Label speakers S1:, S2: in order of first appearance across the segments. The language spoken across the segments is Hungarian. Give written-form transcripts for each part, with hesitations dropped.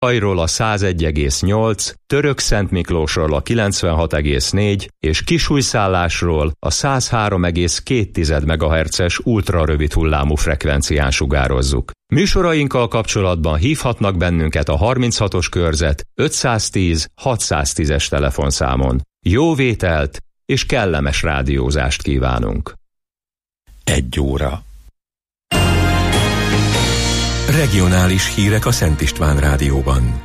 S1: Ajról a 101,8, Törökszentmiklósról a 96,4 és Kisújszállásról a 103,2 MHz-es ultrarövid hullámú frekvencián sugározzuk. Műsorainkkal kapcsolatban hívhatnak bennünket a 36-os körzet 510 610-es telefonszámon. Jó vételt és kellemes rádiózást kívánunk!
S2: 1 óra. Regionális hírek a Szent István Rádióban.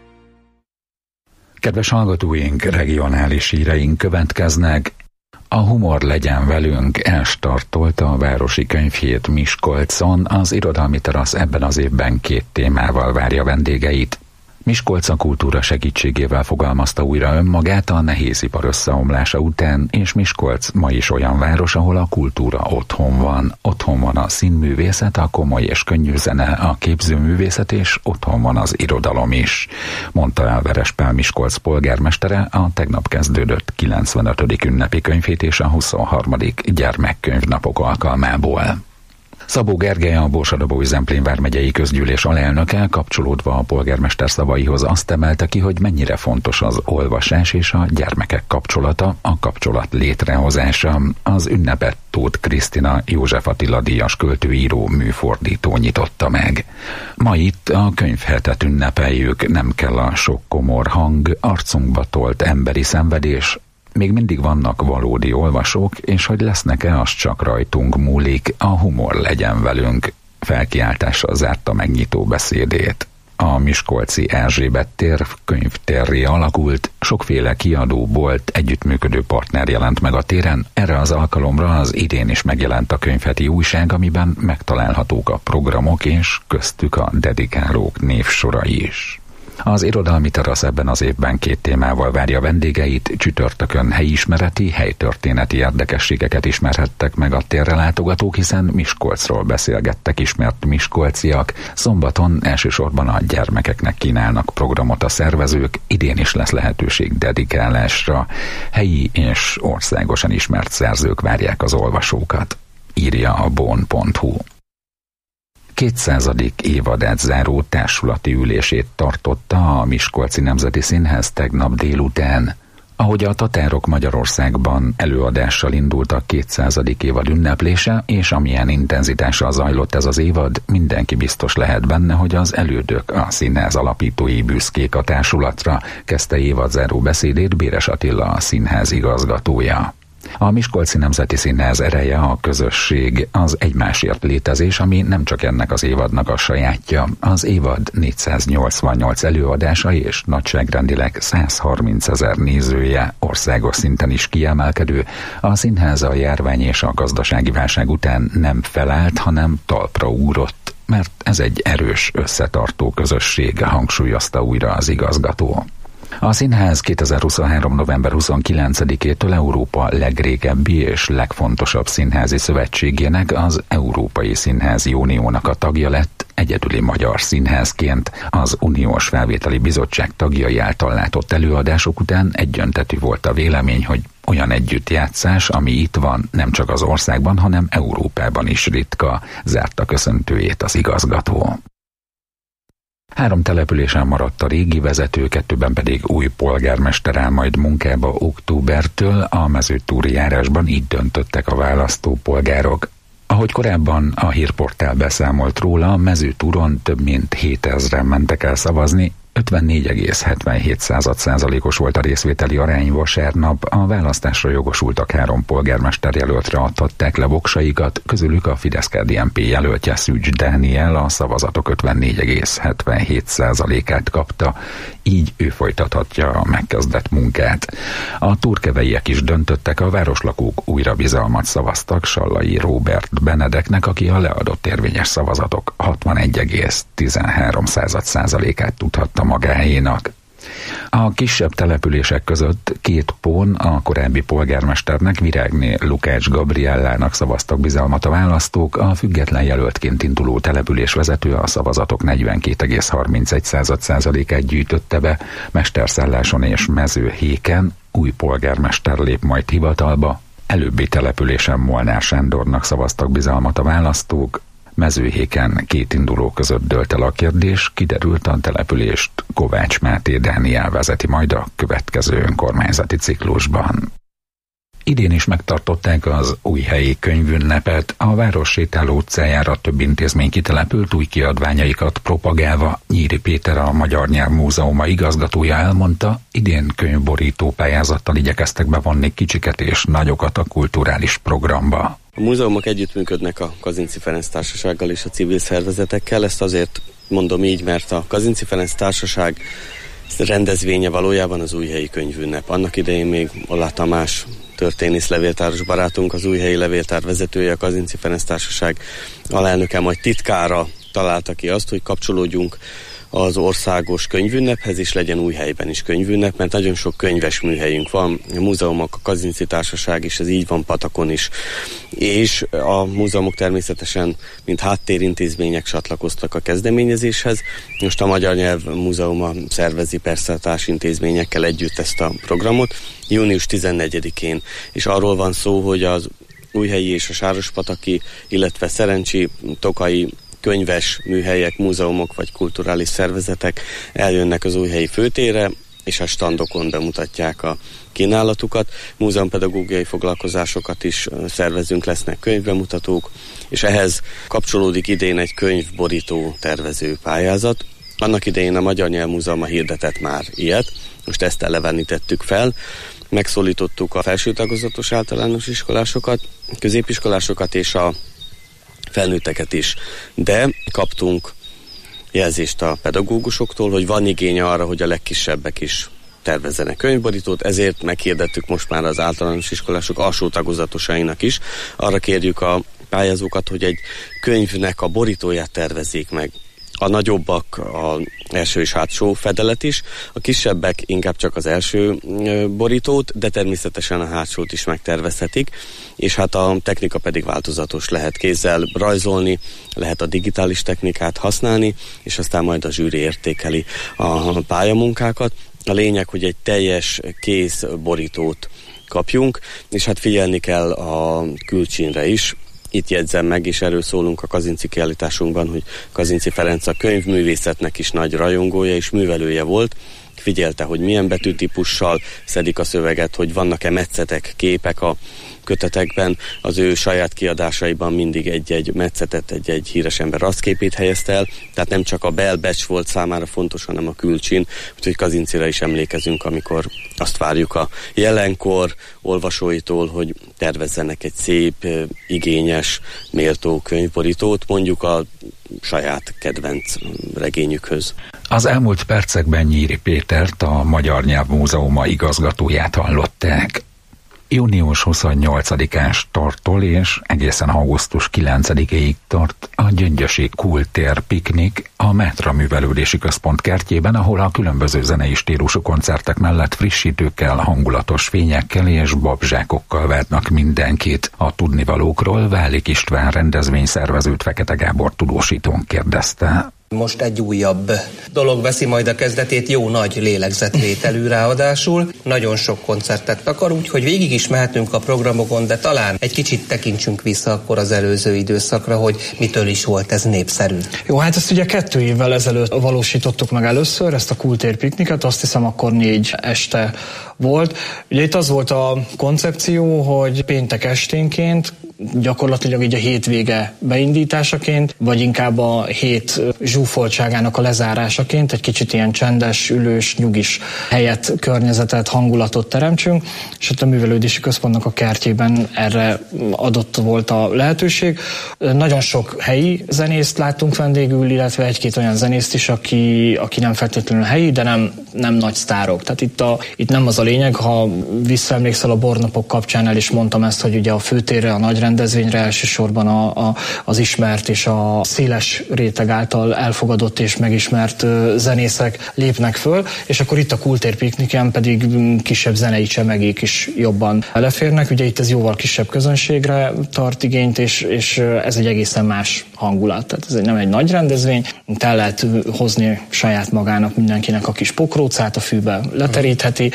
S3: Kedves hallgatóink, regionális híreink következnek. A Humor legyen velünk elstartolta a Városi Könyvhét Miskolcon, az Irodalmi Terasz ebben az évben 2 témával várja vendégeit. Miskolc a kultúra segítségével fogalmazta újra önmagát a nehézipar összeomlása után, és Miskolc ma is olyan város, ahol a kultúra otthon van. Otthon van a színművészet, a komoly és könnyű zene, a képzőművészet, és otthon van az irodalom is, mondta el Verespál Miskolc polgármestere a tegnap kezdődött 95. ünnepi könyvhét és a 23. gyermekkönyvnapok alkalmából. Szabó Gergely, a Borsod-Abaúj-Zemplén vármegyei közgyűlés alelnöke kapcsolódva a polgármester szavaihoz azt emelte ki, hogy mennyire fontos az olvasás és a gyermekek kapcsolata, a kapcsolat létrehozása. Az ünnepet Tóth Krisztina József Attila díjas költőíró műfordító nyitotta meg. Ma itt a könyvhetet ünnepeljük, nem kell a sok komor hang, arcunkba tolt emberi szenvedés, még mindig vannak valódi olvasók, és hogy lesznek-e, az csak rajtunk múlik, a humor legyen velünk. Felkiáltással zárta megnyitó beszédét. A miskolci Erzsébet tér könyvtérré alakult, sokféle kiadó, bolt, együttműködő partner jelent meg a téren. Erre az alkalomra az idén is megjelent a könyvheti újság, amiben megtalálhatók a programok és köztük a dedikálók névsorai is. Az Irodalmi Terasz ebben az évben 2 témával várja vendégeit, csütörtökön helyismereti, helytörténeti érdekességeket ismerhettek meg a térre látogatók, hiszen Miskolcról beszélgettek ismert miskolciak. Szombaton elsősorban a gyermekeknek kínálnak programot a szervezők, idén is lesz lehetőség dedikálásra. Helyi és országosan ismert szerzők várják az olvasókat, írja a bon.hu. 200. évadát záró társulati ülését tartotta a Miskolci Nemzeti Színház tegnap délután. Ahogy a Tatárok Magyarországban előadással indult a 200. évad ünneplése, és amilyen intenzitással zajlott ez az évad, mindenki biztos lehet benne, hogy az elődök, a színház alapítói büszkék a társulatra, kezdte évadzáró beszédét Béres Attila, a színház igazgatója. A Miskolci Nemzeti Színház ereje a közösség, az egymásért létezés, ami nem csak ennek az évadnak a sajátja. Az évad 488 előadása és nagyságrendileg 130 000 nézője, országos szinten is kiemelkedő. A színház a járvány és a gazdasági válság után nem felállt, hanem talpra ugrott, mert ez egy erős, összetartó közösség, hangsúlyozta újra az igazgató. A színház 2023. november 29-től Európa legrégebbi és legfontosabb színházi szövetségének, az Európai Színházi Uniónak a tagja lett, egyedüli magyar színházként. Az Uniós Felvételi Bizottság tagjai által látott előadások után egyöntetű volt a vélemény, hogy olyan együttjátszás, ami itt van, nem csak az országban, hanem Európában is ritka, zárta köszöntőjét az igazgató. 3 településen maradt a régi vezető, 2-ben pedig új polgármester áll majd munkába októbertől. A mezőtúri járásban így döntöttek a választópolgárok. Ahogy korábban a hírportál beszámolt róla, Mezőtúron több mint 7000-en mentek el szavazni, 54,77%-os volt a részvételi arány vasárnap. A választásra jogosultak 3 polgármesterjelöltre adhatták le voksaikat, közülük a Fidesz-KDNP jelöltje Szűcs Dániel a szavazatok 54,77%-át kapta, így ő folytathatja a megkezdett munkát. A turkeveiek is döntöttek, a városlakók újra bizalmat szavaztak Sallai Róbert Benedeknek, aki a leadott érvényes szavazatok 61,13%-át tudhatta magáénak. A kisebb települések között 2 pón a korábbi polgármesternek, Virágné Lukács Gabriellának szavaztak bizalmat a választók, a független jelöltként induló településvezető a szavazatok 42,31%-át gyűjtötte be. Mesterszálláson és Mezőhéken új polgármester lép majd hivatalba, előbbi településen Molnár Sándornak szavaztak bizalmat a választók, Mezőhéken 2 induló között dőlt el a kérdés, kiderült, a települést Kovács Máté Dániel vezeti majd a következő önkormányzati ciklusban. Idén is megtartották az Újhelyi Könyvünnepet, a város sétáló utcájára több intézmény kitelepült, új kiadványaikat propagálva. Nyíri Péter, a Magyar Nyelv Múzeuma igazgatója elmondta, idén könyvborító pályázattal igyekeztek bevonni kicsiket és nagyokat a kulturális programba.
S4: A múzeumok együttműködnek a Kazinczy Ferenc Társasággal és a civil szervezetekkel, ezt azért mondom így, mert a Kazinczy Ferenc Társaság rendezvénye valójában az Újhelyi Könyvünnep. Annak idején még Ollá Tamás történész levéltáros barátunk, az Újhelyi Levéltár vezetője, a Kazinczy Ferenc Társaság alelnöke, majd titkára találta ki azt, hogy kapcsolódjunk az országos könyvünnephez, és legyen Újhelyben is könyvünnep, mert nagyon sok könyves műhelyünk van, a múzeumok, a Kazinczy Társaság is, ez így van Patakon is, és a múzeumok természetesen, mint háttérintézmények csatlakoztak a kezdeményezéshez. Most a Magyar Nyelv Múzeuma szervezi persze a társintézményekkel együtt ezt a programot, június 14-én, és arról van szó, hogy az újhelyi és a sárospataki, illetve szerencsi, tokai könyves műhelyek, múzeumok vagy kulturális szervezetek eljönnek az Újhelyi főtérre, és a standokon bemutatják a kínálatukat. Múzeumpedagógiai foglalkozásokat is szervezünk, lesznek könyvbemutatók, és ehhez kapcsolódik idén egy könyvborító tervező pályázat. Annak idején a Magyar Nyelv Múzeuma hirdetett már ilyet, most ezt elevenítettük fel. Megszólítottuk a felső tagozatos általános iskolásokat, középiskolásokat és a felnőtteket is, de kaptunk jelzést a pedagógusoktól, hogy van igény arra, hogy a legkisebbek is tervezzenek könyvborítót, ezért meghirdettük most már az általános iskolások alsó tagozatosainak is. Arra kérjük a pályázókat, hogy egy könyvnek a borítóját tervezzék meg. A nagyobbak az első és hátsó fedelet is, a kisebbek inkább csak az első borítót, de természetesen a hátsót is megtervezhetik, és hát a technika pedig változatos, lehet kézzel rajzolni, lehet a digitális technikát használni, és aztán majd a zsűri értékeli a pályamunkákat. A lényeg, hogy egy teljes kész borítót kapjunk, és hát figyelni kell a külcsínre is. Itt jegyzem meg, és erről szólunk a Kazinczy kiállításunkban, hogy Kazinczy Ferenc a könyvművészetnek is nagy rajongója és művelője volt. Figyelte, hogy milyen betűtípussal szedik a szöveget, hogy vannak-e metszetek, képek a kötetekben. Az ő saját kiadásaiban mindig egy-egy metszetet, egy-egy híres ember arcképét helyezte el, tehát nem csak a belbecs volt számára fontos, hanem a külcsin, úgyhogy Kazinczyra is emlékezünk, amikor azt várjuk a jelenkor olvasóitól, hogy tervezzenek egy szép, igényes, méltó könyvborítót, mondjuk a saját kedvenc regényükhöz.
S3: Az elmúlt percekben Nyíri Pétert, a Magyar Nyelv Múzeuma igazgatóját hallották. Június 28-án starttól és egészen augusztus 9-ig tart a Gyöngyösi Kultér piknik a Mátra Művelődési Központ kertjében, ahol a különböző zenei stílusú koncertek mellett frissítőkkel, hangulatos fényekkel és babzsákokkal várnak mindenkit. A tudnivalókról Vállik István rendezvényszervezőt Fekete Gábor tudósítón kérdezte.
S5: Most egy újabb dolog veszi majd a kezdetét, jó nagy lélegzetvételű ráadásul. Nagyon sok koncertet akar, úgyhogy végig is mehetünk a programokon, de talán egy kicsit tekintsünk vissza akkor az előző időszakra, hogy mitől is volt ez népszerű.
S6: Jó, hát ezt ugye 2 évvel ezelőtt valósítottuk meg először, ezt a Kultér pikniket, azt hiszem akkor 4 este volt. Ugye itt az volt a koncepció, hogy péntek esténként, gyakorlatilag így a hétvége beindításaként, vagy inkább a hét zsúfoltságának a lezárásaként egy kicsit ilyen csendes, ülős, nyugis helyet, környezetet, hangulatot teremtsünk, és ott a Művelődési Központnak a kertjében erre adott volt a lehetőség. Nagyon sok helyi zenészt láttunk vendégül, illetve 1-2 olyan zenészt is, aki nem feltétlenül helyi, de nem nagy sztárok. Tehát itt nem az a lényeg, ha visszaemlékszel a bornapok kapcsán, el is mondtam ezt, hogy ugye a főtérre, a nagy rendezvényre elsősorban az ismert és a széles réteg által elfogadott és megismert zenészek lépnek föl, és akkor itt a Kultér pikniken pedig kisebb zenei csemegék is jobban eleférnek. Ugye itt ez jóval kisebb közönségre tart igényt, és ez egy egészen más hangulat. Tehát ez nem egy nagy rendezvény, itt el lehet hozni saját magának mindenkinek a kis pokrócát, a fűbe leterítheti, de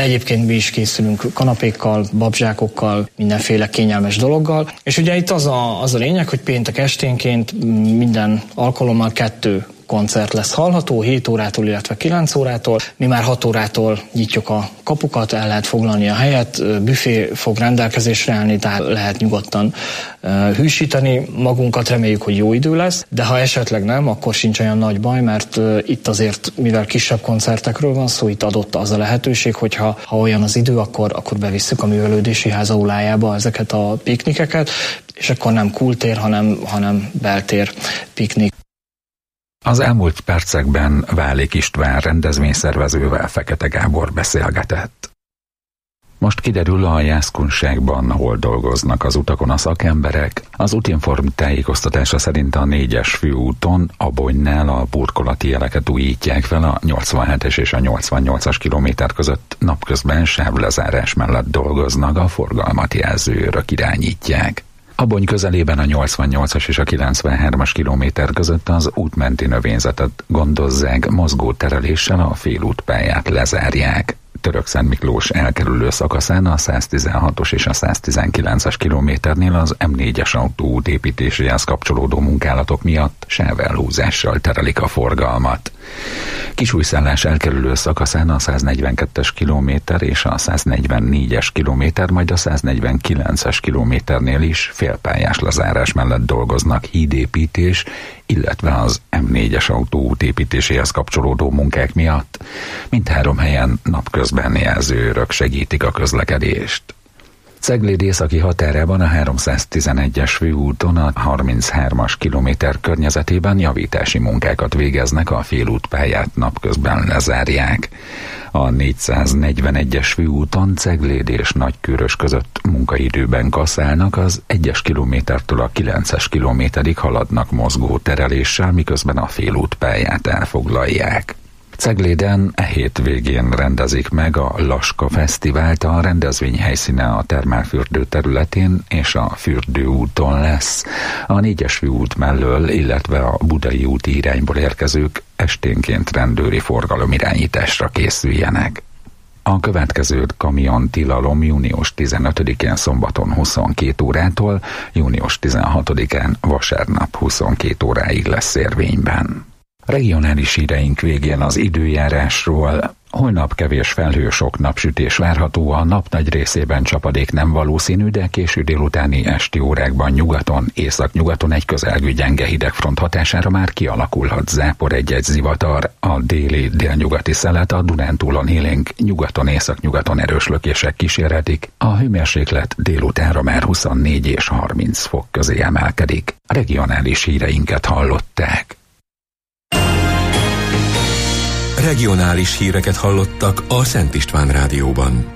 S6: egyébként mi is készülünk kanapékkal, babzsákokkal, mindenféle kényelmes dologgal. És ugye itt az a lényeg, hogy péntek esténként minden alkalommal 2 koncert lesz hallható, 7 órától, illetve 9 órától. Mi már 6 órától nyitjuk a kapukat, el lehet foglalni a helyet, büfé fog rendelkezésre állni, tehát lehet nyugodtan hűsíteni magunkat, reméljük, hogy jó idő lesz, de ha esetleg nem, akkor sincs olyan nagy baj, mert itt azért, mivel kisebb koncertekről van szó, itt adott az a lehetőség, hogy ha olyan az idő, akkor bevisszük a művelődési ház aulájába ezeket a piknikeket, és akkor nem kultér, hanem beltér piknik.
S3: Az elmúlt percekben Válék István rendezvényszervezővel Fekete Gábor beszélgetett. Most kiderül a jászkunságban, hol dolgoznak az utakon a szakemberek. Az Útinform tájékoztatása szerint a 4-es főúton Abonynál a burkolati jeleket újítják fel, a 87-es és a 88-as kilométer között napközben sávlezárás mellett dolgoznak, a forgalmat jelző őrök irányítják. Abony közelében a 88-as és a 93-as kilométer között az útmenti növényzetet gondozzák, mozgó tereléssel a félútpályát lezárják. Törökszentmiklós elkerülő szakaszán a 116-os és a 119-es kilométernél az M4-es autóút építéséhez kapcsolódó munkálatok miatt sávelhúzással terelik a forgalmat. Kisújszállás elkerülő szakaszán a 142-es kilométer és a 144-es kilométer, majd a 149-es kilométernél is félpályás lezárás mellett dolgoznak hídépítés, illetve az M4-es autóút építéséhez kapcsolódó munkák miatt. Mindhárom helyen napközben jelzőőrök segítik a közlekedést. Cegléd északi határában a 311-es főúton a 33-as kilométer környezetében javítási munkákat végeznek, a félútpályát napközben lezárják. A 441-es főúton Cegléd és Nagykőrös között munkaidőben kaszálnak, az 1-es kilométertől a 9-es kilométerig haladnak mozgó tereléssel, miközben a félútpályát elfoglalják. Cegléden hét végén rendezik meg a Laska Fesztivált, a rendezvény helyszíne a termálfürdő területén és a fürdőúton lesz. A 4-es főút mellől, illetve a Budai úti irányból érkezők esténként rendőri forgalomirányításra készüljenek. A következő kamiontilalom június 15-én szombaton 22 órától, június 16-án vasárnap 22 óráig lesz érvényben. Regionális híreink végén az időjárásról. Holnap kevés felhő, sok napsütés várható, a nap nagy részében csapadék nem valószínű, de késő délutáni esti órákban nyugaton, északnyugaton egy közelgő gyenge hidegfront hatására már kialakulhat zápor, egy-egy zivatar, a déli délnyugati szelet, a Dunántúlon élénk, nyugaton, északnyugaton erős lökések kísérhetik. A hőmérséklet délutánra már 24 és 30 fok közé emelkedik. A regionális híreinket hallották.
S2: Regionális híreket hallottak a Szent István Rádióban.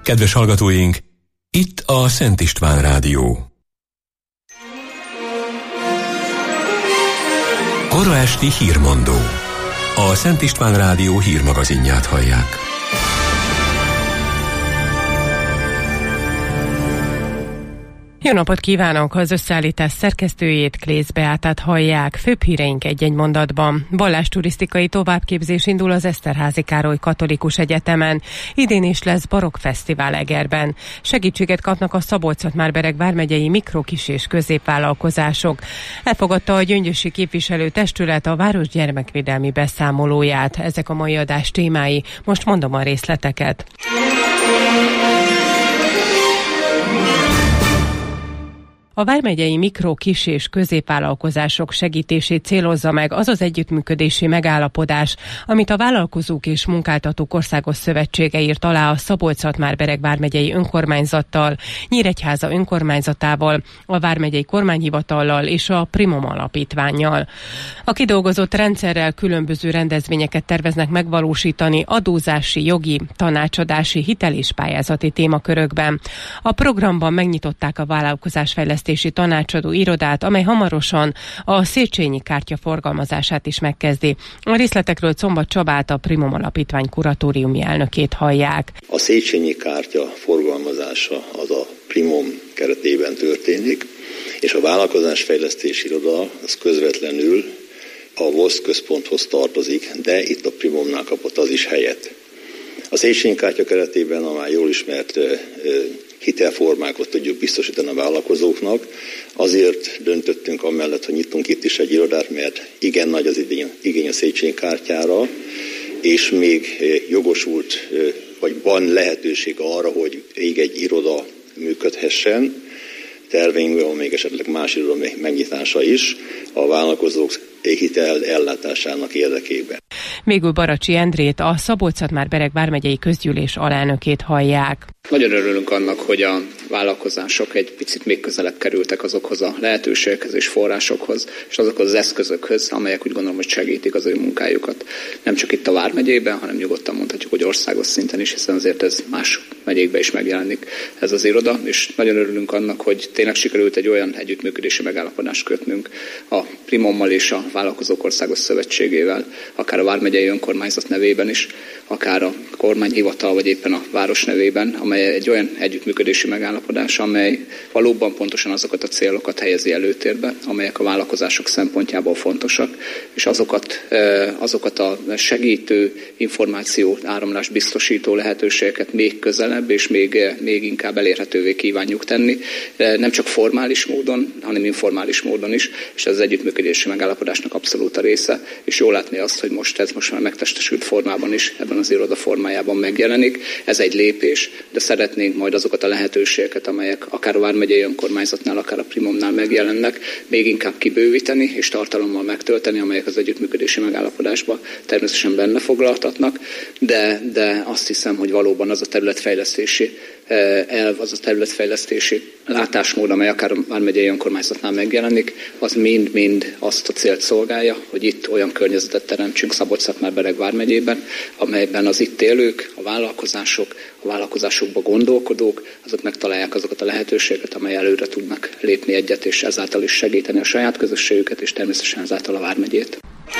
S2: Kedves hallgatóink, itt a Szent István Rádió. Kora esti hírmondó. A Szent István Rádió hírmagazinját hallják.
S7: Jó napot kívánok! Az összeállítás szerkesztőjét, Klész Beátát hallják. Főbb híreink egy-egy mondatban. Vallásturisztikai továbbképzés indul az Eszterházy Károly Katolikus Egyetemen. Idén is lesz barokkfesztivál Egerben. Segítséget kapnak a Szabolcs-Szatmár-Bereg vármegyei mikro-, kis- és középvállalkozások. Elfogadta a gyöngyösi képviselőtestület a város gyermekvédelmi beszámolóját. Ezek a mai adás témái. Most mondom a részleteket. A vármegyei mikro-, kis- és középvállalkozások segítését célozza meg az az együttműködési megállapodás, amit a Vállalkozók és Munkáltatók Országos Szövetsége írt alá a Szabolcs-Szatmár-Bereg vármegyei önkormányzattal, Nyíregyháza önkormányzatával, a vármegyei kormányhivatallal és a Primom alapítvánnyal. A kidolgozott rendszerrel különböző rendezvényeket terveznek megvalósítani adózási, jogi, tanácsadási, hitel- és pályázati témakörökben. A programban megnyitották a vállalkozásfejlesztési tanácsadó irodát, amely hamarosan a Széchenyi kártya forgalmazását is megkezdi. A részletekről Combat Csabát, a Primom alapítvány kuratóriumi elnökét hallják.
S8: A Széchenyi kártya forgalmazása az a Primom keretében történik, és a vállalkozásfejlesztési iroda az közvetlenül a VOSZ központhoz tartozik, de itt a Primomnál kapott az is helyet. A Széchenyi kártya keretében a már jól ismert hitelformákat tudjuk biztosítani a vállalkozóknak. Azért döntöttünk amellett, hogy nyitunk itt is egy irodát, mert igen nagy az igény a Széchenyi kártyára, és még jogosult, vagy van lehetőség arra, hogy még egy iroda működhessen. Terveinkben van még esetleg más iroda megnyitása is a vállalkozók hitel ellátásának érdekében.
S7: Végül Baracsi Endrét, a Szabolcs-Szatmár-Bereg vármegyei közgyűlés alelnökét hallják.
S9: Nagyon örülünk annak, hogy a vállalkozások egy picit még közelebb kerültek azokhoz a lehetőségekhez és forrásokhoz, és azokhoz az eszközökhöz, amelyek úgy gondolom, hogy segítik az ő munkájukat. Nem csak itt a vármegyében, hanem nyugodtan mondhatjuk, hogy országos szinten is, hiszen azért ez más megyékben is megjelenik ez az iroda, és nagyon örülünk annak, hogy tényleg sikerült egy olyan együttműködési megállapodást kötnünk a Primommal és a Vállalkozók Országos Szövetségével, akár a vármegyei önkormányzat nevében is, akár a kormányhivatal, vagy éppen a város nevében, amely egy olyan együttműködési megállapodás, amely valóban pontosan azokat a célokat helyezi előtérbe, amelyek a vállalkozások szempontjából fontosak, és azokat a segítő információ áramlás biztosító lehetőségeket még közelebb és még inkább elérhetővé kívánjuk tenni, nem csak formális módon, hanem informális módon is, és ez az együttműködési megállapodásnak abszolút a része, és jól látni azt, hogy ez most már megtestesült formában is ebben az iroda formájában megjelenik. Ez egy lépés, de szeretnénk majd azokat a lehetőségeket, amelyek akár a vármegyei önkormányzatnál, akár a Primomnál megjelennek, még inkább kibővíteni és tartalommal megtölteni, amelyek az együttműködési megállapodásban természetesen benne foglaltatnak, de azt hiszem, hogy valóban az a területfejlesztési elv, az a területfejlesztési látásmód, amely akár a vármegyei önkormányzatnál megjelenik, az mind-mind azt a célt szolgálja, hogy itt olyan környezetet teremtsünk Szabolcs-Szatmár-Bereg vármegyében, amelyben az itt élők, a vállalkozásokba gondolkodók, azok megtalálják azokat a lehetőségeket, amely előre tudnak lépni egyet, és ezáltal is segíteni a saját közösségüket, és természetesen ezáltal a vármegyét.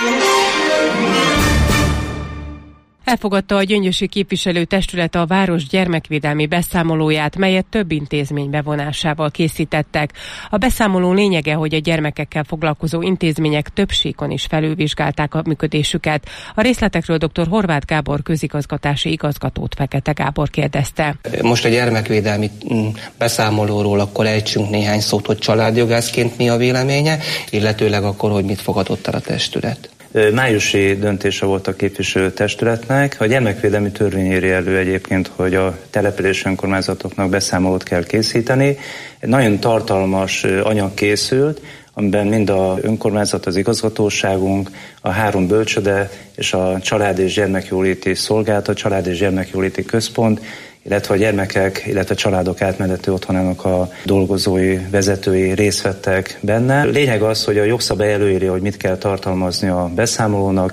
S7: Elfogadta a gyöngyösi képviselőtestület a város gyermekvédelmi beszámolóját, melyet több intézmény bevonásával készítettek. A beszámoló lényege, hogy a gyermekekkel foglalkozó intézmények több síkon is felülvizsgálták a működésüket. A részletekről dr. Horváth Gábor közigazgatási igazgatót Fekete Gábor kérdezte.
S5: Most a gyermekvédelmi beszámolóról akkor ejtsünk néhány szót, hogy családjogászként mi a véleménye, illetőleg akkor, hogy mit fogadott el a testület.
S10: Májusi döntése volt a képviselőtestületnek. A gyermekvédelmi törvény írja elő egyébként, hogy a települési önkormányzatoknak beszámolót kell készíteni. Egy nagyon tartalmas anyag készült, amiben mind az önkormányzat, az igazgatóságunk, a 3 bölcsöde és a Család és Gyermekjóléti Szolgálat, a Család és Gyermekjóléti Központ, illetve a gyermekek, illetve a családok átmeneti otthonának a dolgozói, vezetői részt vettek benne. Lényeg az, hogy a jogszabály előírja, hogy mit kell tartalmazni a beszámolónak,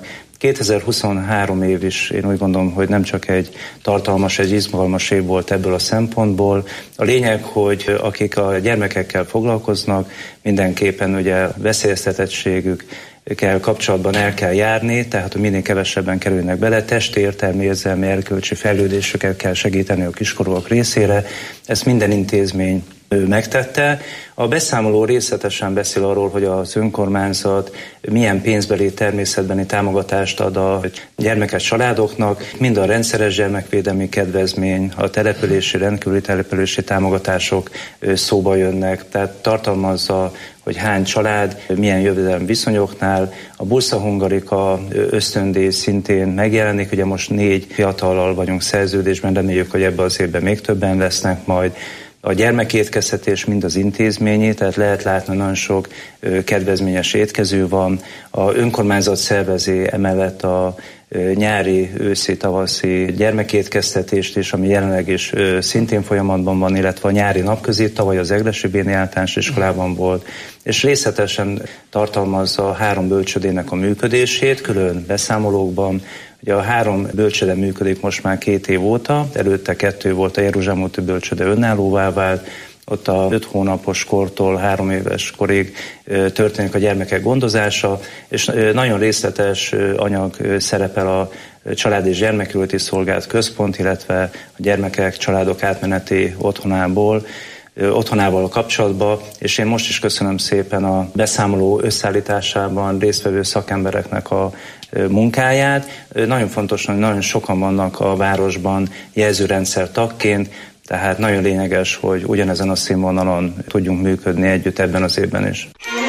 S10: 2023 év is én úgy gondolom, hogy nem csak egy tartalmas, egy izgalmas év volt ebből a szempontból. A lényeg, hogy akik a gyermekekkel foglalkoznak, mindenképpen ugye veszélyeztetettségükkel kapcsolatban el kell járni, tehát hogy minél kevesebben kerülnek bele, testi, értelmi, érzelmi, erkölcsi fejlődésüket kell segíteni a kiskorúak részére. Ezt minden intézmény megtette. A beszámoló részletesen beszél arról, hogy az önkormányzat milyen pénzbeli, természetbeni támogatást ad a gyermekes családoknak, mind a rendszeres gyermekvédelmi kedvezmény, a rendkívüli települési támogatások szóba jönnek, tehát tartalmazza, hogy hány család, milyen jövedelmi viszonyoknál. A Bursa Hungarika ösztöndíj szintén megjelenik, ugye most 4 fiatallal vagyunk szerződésben, reméljük, hogy ebben az évben még többen lesznek majd. A gyermekétkeztetés mind az intézményi, tehát lehet látni, nagyon sok kedvezményes étkező van. A önkormányzat szervezi emellett a nyári, őszi, tavaszi gyermekétkeztetést is, ami jelenleg is szintén folyamatban van, illetve a nyári napközi, tavaly az Egressy Béni Általános Iskolában volt, és részletesen tartalmazza a 3 bölcsődének a működését, külön beszámolókban. Ugye a 3 bölcsőde működik most már 2 év óta, előtte 2 volt, a Jeruzsálem úti bölcsőde önállóvá vált, ott a 5 hónapos kortól 3 éves korig történik a gyermekek gondozása, és nagyon részletes anyag szerepel a Család és Gyermekjóléti Szolgálat Központ, illetve a gyermekek, családok átmeneti otthonával kapcsolatban, és én most is köszönöm szépen a beszámoló összeállításában résztvevő szakembereknek a munkáját. Nagyon fontos, hogy nagyon sokan vannak a városban jelzőrendszer tagként, tehát nagyon lényeges, hogy ugyanezen a színvonalon tudjunk működni együtt ebben az évben is.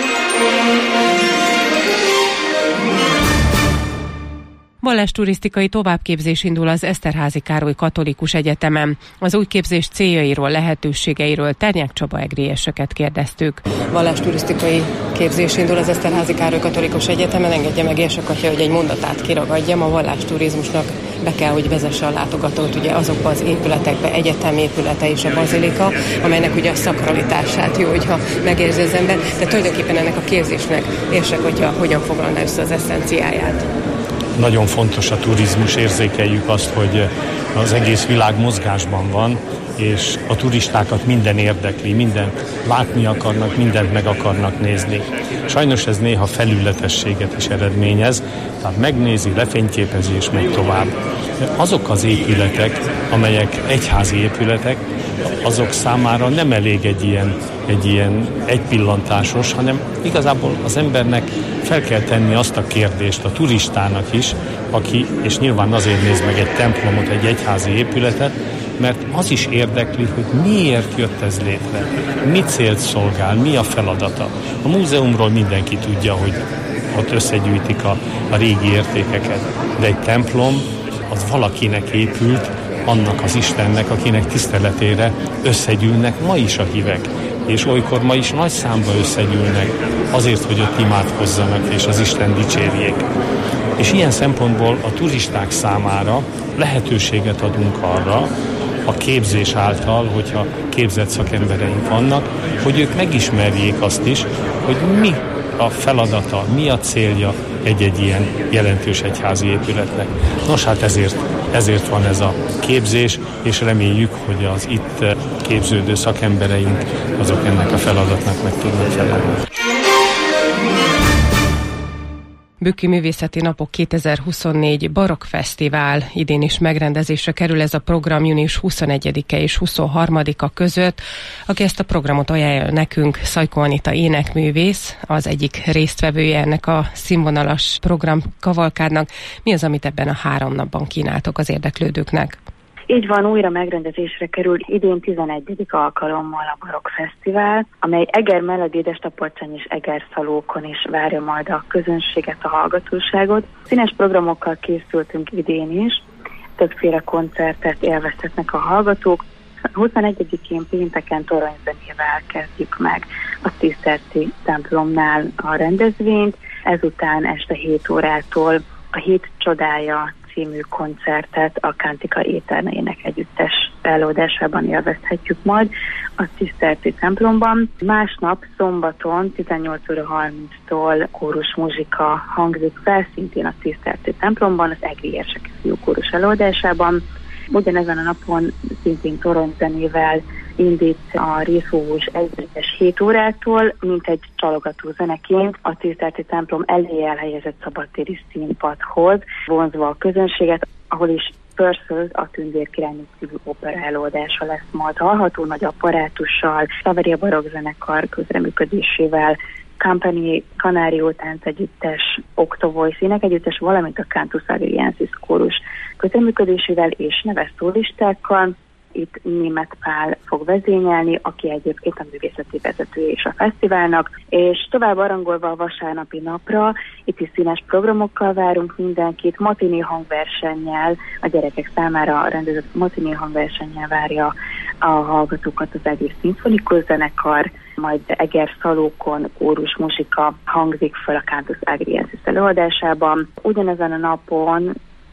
S7: Vallásturisztikai továbbképzés indul az Eszterházy Károly Katolikus Egyetemen. Az új képzés céljairól, lehetőségeiről Ternyák Csaba egrieseket kérdeztük.
S11: Vallásturisztikai képzés indul az Eszterházy Károly Katolikus Egyetemen. Engedje meg, Érsek atya, hogy egy mondatát kiragadjam. A vallásturizmusnak be kell, hogy vezesse a látogatót ugye azokba az épületekbe, egyetem épülete és a bazilika, amelynek ugye a szakralitását jó, hogyha megérzi az ember. De tulajdonképpen ennek a képzésnek Érsek atya hogyan foglalná össze az eszenciáját?
S12: Nagyon fontos a turizmus, érzékeljük azt, hogy az egész világ mozgásban van, és a turistákat minden érdekli, mindent látni akarnak, mindent meg akarnak nézni. Sajnos ez néha felületességet is eredményez, tehát megnézi, lefényképezi és megy tovább. Azok az épületek, amelyek egyházi épületek, azok számára nem elég egy ilyen egypillantásos, hanem igazából az embernek fel kell tenni azt a kérdést a turistának is, aki, és nyilván azért néz meg egy templomot, egy egyházi épületet, mert az is érdekli, hogy miért jött ez létre, mi célt szolgál, mi a feladata. A múzeumról mindenki tudja, hogy ott összegyűjtik a régi értékeket, de egy templom az valakinek épült, annak az Istennek, akinek tiszteletére összegyűlnek ma is a hívek. És olykor ma is nagy számba összegyűlnek azért, hogy ott imádkozzanak és az Isten dicsérjék. És ilyen szempontból a turisták számára lehetőséget adunk arra, a képzés által, hogyha képzett szakembereink vannak, hogy ők megismerjék azt is, hogy mi a feladata, mi a célja egy-egy ilyen jelentős egyházi épületnek. Nos, hát ezért van ez a képzés, és reméljük, hogy az itt képződő szakembereink azok ennek a feladatnak meg tudnak felelni.
S7: Bükki Művészeti Napok 2024 Barokk Fesztivál. Idén is megrendezésre kerül ez a program június 21-e és 23-a között. Aki ezt a programot ajánlja nekünk, Szajkó Anita énekművész, az egyik résztvevője ennek a színvonalas program kavalkádnak. Mi az, amit ebben a 3 napban kínáltok az érdeklődőknek?
S13: Így van, újra megrendezésre kerül idén 11. alkalommal a Barokk Fesztivál, amely Eger mellett Dédestaporcsány és Egerszalókon is várja majd a közönséget, a hallgatóságot. Színes programokkal készültünk idén is, többféle koncertet élvezhetnek a hallgatók. 21-én pénteken toronyzenével kezdjük meg a Ciszterci templomnál a rendezvényt, ezután este 7 órától a Hét csodája című koncertet a Cantica Aeternainek együttes előadásában élvezhetjük majd a Ciszterci templomban. Másnap szombaton 18 óra 30-tól kórus muzsika hangzik fel, szintén a Ciszterci templomban, az Egri Érseke fiú kórus előadásában. Ugyanezen a napon szintén toronyzenével indít a részfúvós együttes 7 órától, mint egy csalogató zeneként a Ciszterci templom elé elhelyezett szabadtéri színpadhoz, vonzva a közönséget, ahol is Purcell, a Tündér királynő című opera előadása lesz majd hallható, nagy apparátussal, Savaria barokk zenekar közreműködésével, Campani Canario táncegyüttes, Octo Voice énekegyüttes, valamint a Cantus Agriensis kórus közreműködésével és neves szólistákkal. Itt Németh Pál fog vezényelni, aki egyébként a művészeti vezetője is a fesztiválnak, és tovább arangolva a vasárnapi napra, itt is színes programokkal várunk mindenkit, matiné hangversennyel, a gyerekek számára rendezett matiné hangversennyel várja a hallgatókat az egész szimfonikus zenekar, majd Eger Szalókon kórus muzsika hangzik fel a Cantus Agriensis előadásában. Ugyanezen a napon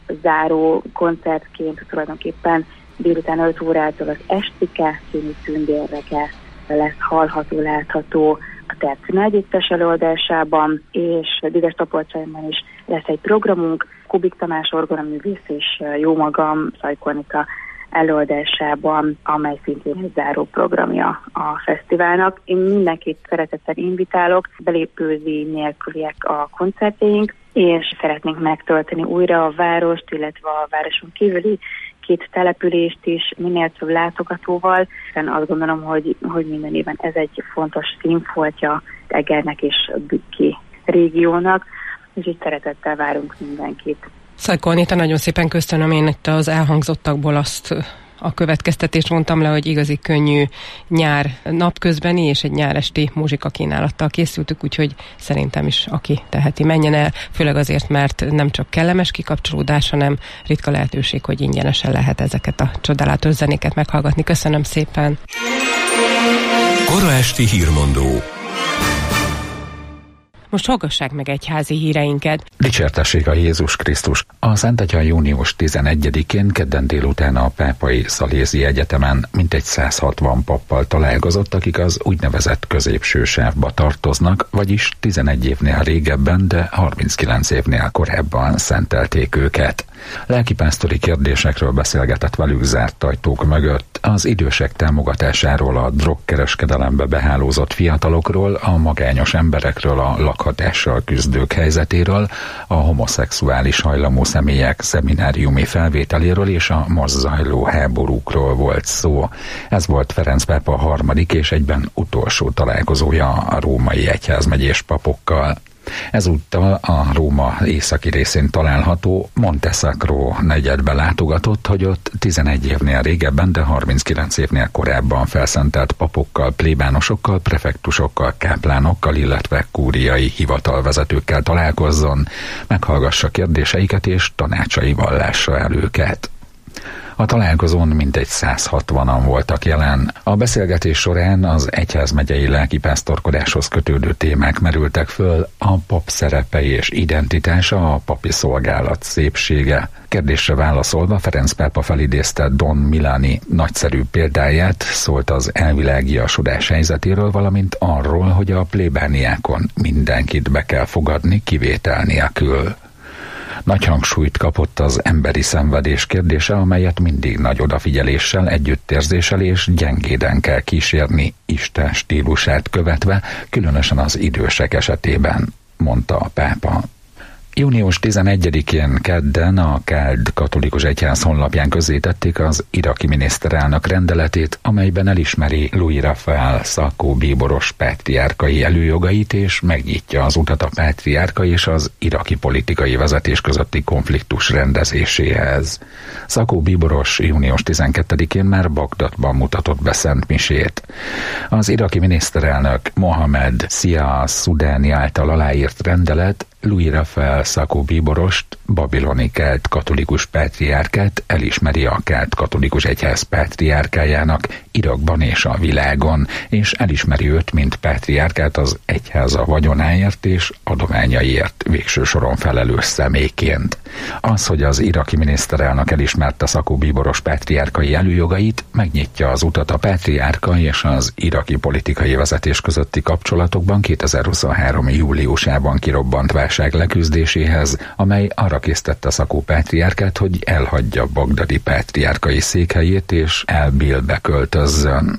S13: záró koncertként tulajdonképpen délután 5 órától az Estike című tündérrege lesz hallható, látható a Tercina együttes előadásában, és Dides-Topolcsányban is lesz egy programunk, Kubik Tamás orgonaművész és jó magam, Szajkornika előadásában, amely szintén egy záró programja a fesztiválnak. Én mindenkit szeretettel invitálok, belépődíj nélküliek a koncertjeink, és szeretnénk megtölteni újra a várost, illetve a városon kívüli 2 települést is minél több látogatóval. Én azt gondolom, hogy minden évben ez egy fontos színfoltja Egernek és Bükki régiónak, és így szeretettel várunk mindenkit.
S7: Szajko Anita, nagyon szépen köszönöm, én itt az elhangzottakból azt a következtetést vontam le, hogy igazi könnyű nyár napközbeni és egy nyáresti muzsikakínálattal készültük, úgyhogy szerintem is aki teheti, menjen el, főleg azért, mert nem csak kellemes kikapcsolódás, hanem ritka lehetőség, hogy ingyenesen lehet ezeket a csodálatos zenéket meghallgatni. Köszönöm szépen!
S2: Kora esti hírmondó.
S7: Most hallgassák meg egyházi híreinket.
S3: Dicsértessék a Jézus Krisztus! A Szentagya június 11-én kedden délután a Pápai Szalézi Egyetemen mintegy 160 pappal találkozott, akik az úgynevezett középső sávba tartoznak, vagyis 11 évnél régebben, de 39 évnél korábban szentelték őket. Lelkipásztori kérdésekről beszélgetett velük zárt ajtók mögött, az idősek támogatásáról, a drogkereskedelembe behálózott fiatalokról, a magányos emberekről, a lakhatással küzdők helyzetéről, a homoszexuális hajlamú személyek szemináriumi felvételéről és a most zajló háborúkról volt szó. Ez volt Ferenc pápa harmadik és egyben utolsó találkozója a római egyházmegyés papokkal. Ezúttal a Róma északi részén található Monte Sacro negyedbe látogatott, hogy ott 11 évnél régebben, de 39 évnél korábban felszentelt papokkal, plébánosokkal, prefektusokkal, káplánokkal, illetve kúriai hivatalvezetőkkel találkozzon, meghallgassa kérdéseiket és tanácsaival lássa el őket. A találkozón mintegy 160-an voltak jelen. A beszélgetés során az egyházmegyei lelkipásztorkodáshoz kötődő témák merültek föl, a pap szerepe és identitása, a papi szolgálat szépsége. Kérdésre válaszolva Ferenc pápa felidézte Don Milani nagyszerű példáját, szólt az elvilágiasodás helyzetéről, valamint arról, hogy a plébániákon mindenkit be kell fogadni kivétel nélkül. Nagy hangsúlyt kapott az emberi szenvedés kérdése, amelyet mindig nagy odafigyeléssel, együttérzéssel és gyengéden kell kísérni, Isten stílusát követve, különösen az idősek esetében, mondta a pápa. Június 11-én kedden a Káld Katolikus Egyház honlapján közzétették az iraki miniszterelnök rendeletét, amelyben elismeri Louis Raphael Sako bíboros pátriárkai előjogait és megnyitja az utat a pátriárka és az iraki politikai vezetés közötti konfliktus rendezéséhez. Sako bíboros június 12-én már Bagdadban mutatott be szent misét. Az iraki miniszterelnök Mohamed Sia Szudáni által aláírt rendelet Louis Raphael Sacco bíborost, babiloni kelt katolikus pátriárkát elismeri a kelt katolikus egyház pátriárkájának Irakban és a világon, és elismeri őt, mint pátriárkát az egyháza vagyonáért és adományaiért végső soron felelős személyként. Az, hogy az iraki miniszterelnök elismerte Sacco bíboros pátriárkai előjogait, megnyitja az utat a pátriárka és az iraki politikai vezetés közötti kapcsolatokban 2023. júliusában kirobbant válság leküzdéséhez, amely arra késztette Sacco pátriárkát, hogy elhagyja bagdadi pátriárkai székhelyét és Erbilbe költözzön.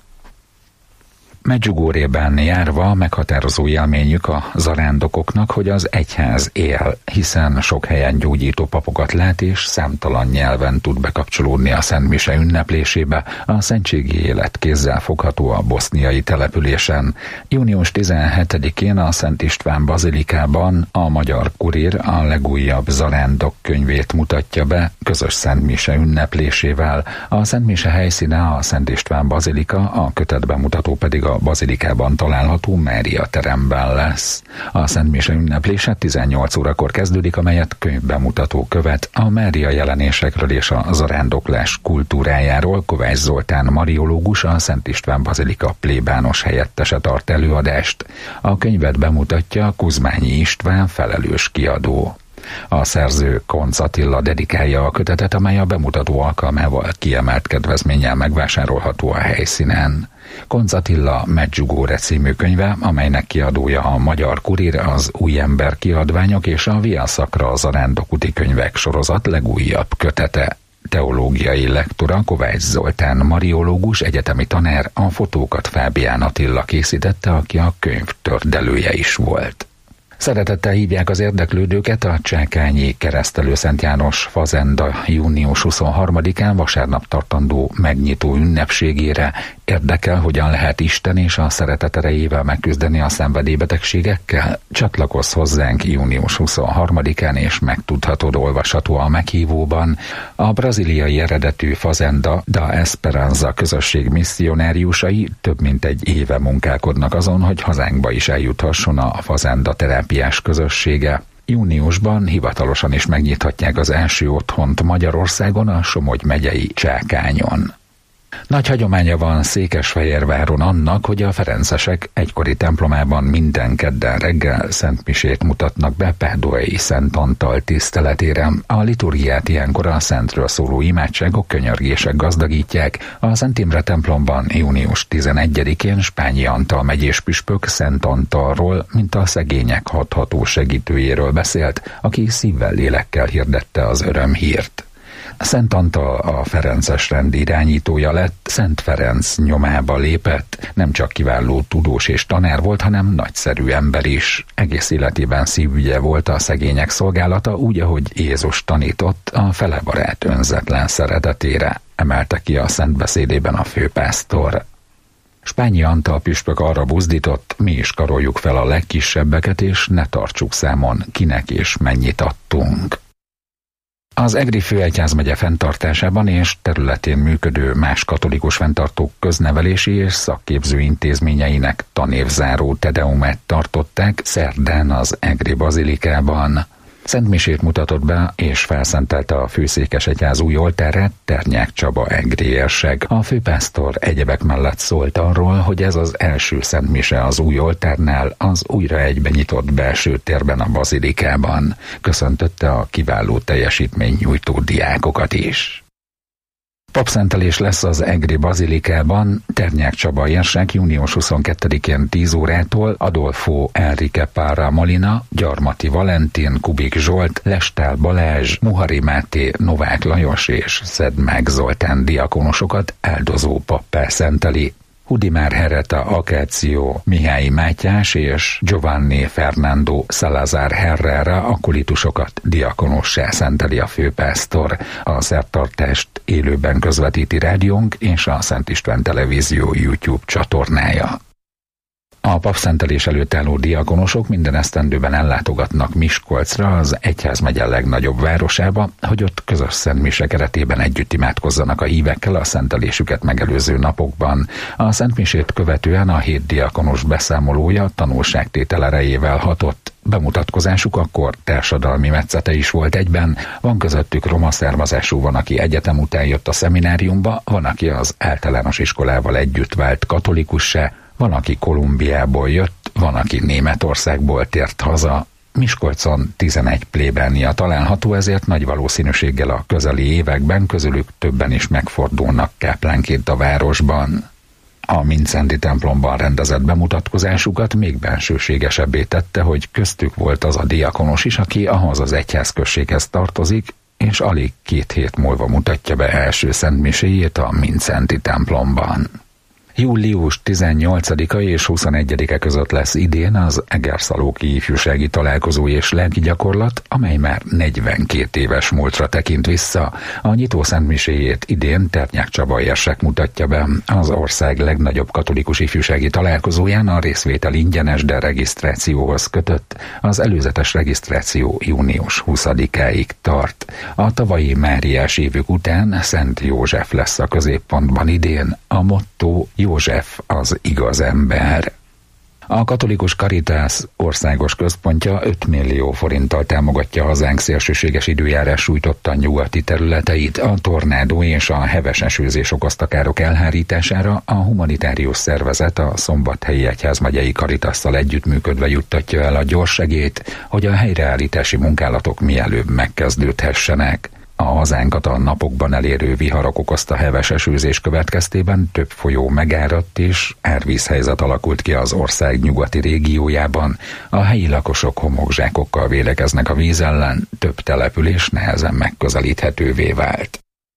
S3: Medjugorjében járva meghatározó élményük a zarándokoknak, hogy az egyház él, hiszen sok helyen gyógyító papokat lát és számtalan nyelven tud bekapcsolódni a Szent Mise ünneplésébe. A szentségi élet kézzel fogható a boszniai településen. Június 17-én a Szent István bazilikában a Magyar Kurír a legújabb zarándok könyvét mutatja be közös Szent Mise ünneplésével. A Szent Mise helyszíne a Szent István bazilika, a kötetbemutató pedig a bazilikában található Mária teremben lesz. A Szent Mise ünneplése 18 órakor kezdődik, amelyet könyvbemutató követ. A Mária jelenésekről és a zarándoklás kultúrájáról Kovács Zoltán mariológus, a Szent István bazilika plébános helyettese tart előadást. A könyvet bemutatja Kuzmányi István, felelős kiadó. A szerző Koncz Attila dedikálja a kötetet, amely a bemutató alkalmával kiemelt kedvezménnyel megvásárolható a helyszínen. Koncz Attila Medjugorje című könyve, amelynek kiadója a Magyar Kurír, az Új Ember kiadványok és a Via Sacra a zarándokúti könyvek sorozat legújabb kötete. Teológiai lektora Kovács Zoltán mariológus, egyetemi tanár, a fotókat Fábián Attila készítette, aki a könyv tördelője is volt. Szeretettel hívják az érdeklődőket a Csákányi Keresztelő Szent János fazenda június 23-án vasárnap tartandó megnyitó ünnepségére. Érdekel, hogyan lehet Isten és a szeretet erejével megküzdeni a szenvedélybetegségekkel? Csatlakozz hozzánk június 23-án, és megtudhatod olvasható a meghívóban. A braziliai eredetű Fazenda da Esperanza közösség misszionáriusai több mint egy éve munkálkodnak azon, hogy hazánkba is eljuthasson a Fazenda terápiás közössége. Júniusban hivatalosan is megnyithatják az első otthont Magyarországon, a Somogy megyei Csákányon. Nagy hagyománya van Székesfehérváron annak, hogy a ferencesek egykori templomában minden kedden reggel szentmisét mutatnak be Páduai Szent Antal tiszteletére. A liturgiát ilyenkor a szentről szóló imádságok, könyörgések gazdagítják. A Szent Imre templomban június 11-én Spányi Antal megyés püspök Szent Antalról, mint a szegények hatható segítőjéről beszélt, aki szívvel, lélekkel hirdette az örömhírt. Szent Antal a ferences rend irányítója lett, Szent Ferenc nyomába lépett, nem csak kiváló tudós és tanár volt, hanem nagyszerű ember is. Egész életében szívügye volt a szegények szolgálata, úgy, ahogy Jézus tanított, a felebarát önzetlen szeretetére, emelte ki a szent beszédében a főpásztor. Spányi Antal püspök arra buzdított, mi is karoljuk fel a legkisebbeket, és ne tartsuk számon, kinek és mennyit adtunk. Az Egri főegyházmegye fenntartásában és területén működő más katolikus fenntartók köznevelési és szakképző intézményeinek tanévzáró tedeumát tartották szerdán az Egri bazilikában. Szentmisét mutatott be és felszentelte a főszékesegyház új oltárát Ternyák Csaba egri érsek. A főpásztor egyebek mellett szólt arról, hogy ez az első szentmise az új oltárnál, az újra egyben nyitott belső térben a bazilikában. Köszöntötte a kiváló teljesítmény nyújtó diákokat is. Papszentelés lesz az Egri bazilikában. Ternyák Csaba érsek június 22-én 10 órától Adolfo Enrique Parra Molina, Gyarmati Valentin, Kubik Zsolt, Lestál Balázs, Muhari Máté, Novák Lajos és Szedmák Zoltán diakonosokat áldozó pappá szenteli. Hudimár Hereta Akáció, Mihály Mátyás és Giovanni Fernando Salazar Herrera akolitusokat diakonossá szenteli a főpásztor. A szertartást élőben közvetíti rádiónk és a Szent István Televízió YouTube csatornája. A papszentelés előtt álló diakonosok minden esztendőben ellátogatnak Miskolcra, az egyházmegye legnagyobb városába, hogy ott közös szentmise keretében együtt imádkozzanak a hívekkel a szentelésüket megelőző napokban. A szentmisét követően a 7 diakonos beszámolója tanulságtétel erejével hatott. Bemutatkozásuk akkor társadalmi metszete is volt egyben, van közöttük roma származású, van, aki egyetem után jött a szemináriumba, van, aki az általános iskolával együtt vált katolikussá, van, aki Kolumbiából jött, van, aki Németországból tért haza. Miskolcon 11 plébánia található, ezért nagy valószínűséggel a közeli években közülük többen is megfordulnak káplánként a városban. A Mindszendi templomban rendezett bemutatkozásukat még bensőségesebbé tette, hogy köztük volt az a diakonos is, aki ahhoz az egyházközséghez tartozik, és alig 2 hét múlva mutatja be első szentmiséjét a Mindszendi templomban. Július 18-a és 21-e között lesz idén az Egerszalóki ifjúsági találkozó és lelkigyakorlat, amely már 42 éves múltra tekint vissza. A nyitó szentmiséjét idén Ternyák Csaba érsek mutatja be. Az ország legnagyobb katolikus ifjúsági találkozóján a részvétel ingyenes, de regisztrációhoz kötött. Az előzetes regisztráció június 20-áig tart. A tavalyi Máriás évük után Szent József lesz a középpontban idén. A motto József az igaz ember. A Katolikus Caritas országos központja 5 millió forinttal támogatja hazánk szélsőséges időjárás sújtotta nyugati területeit. A tornádó és a heves esőzés okozta károk elhárítására a humanitárius szervezet a Szombathelyi Egyházmegyei Caritasszal együttműködve juttatja el a gyorssegélyt, hogy a helyreállítási munkálatok mielőbb megkezdődhessenek. A hazánkat a napokban elérő viharok okozta heves esőzés következtében több folyó megáradt és árvízhelyzet alakult ki az ország nyugati régiójában. A helyi lakosok homokzsákokkal védekeznek a víz ellen, több település nehezen megközelíthetővé vált.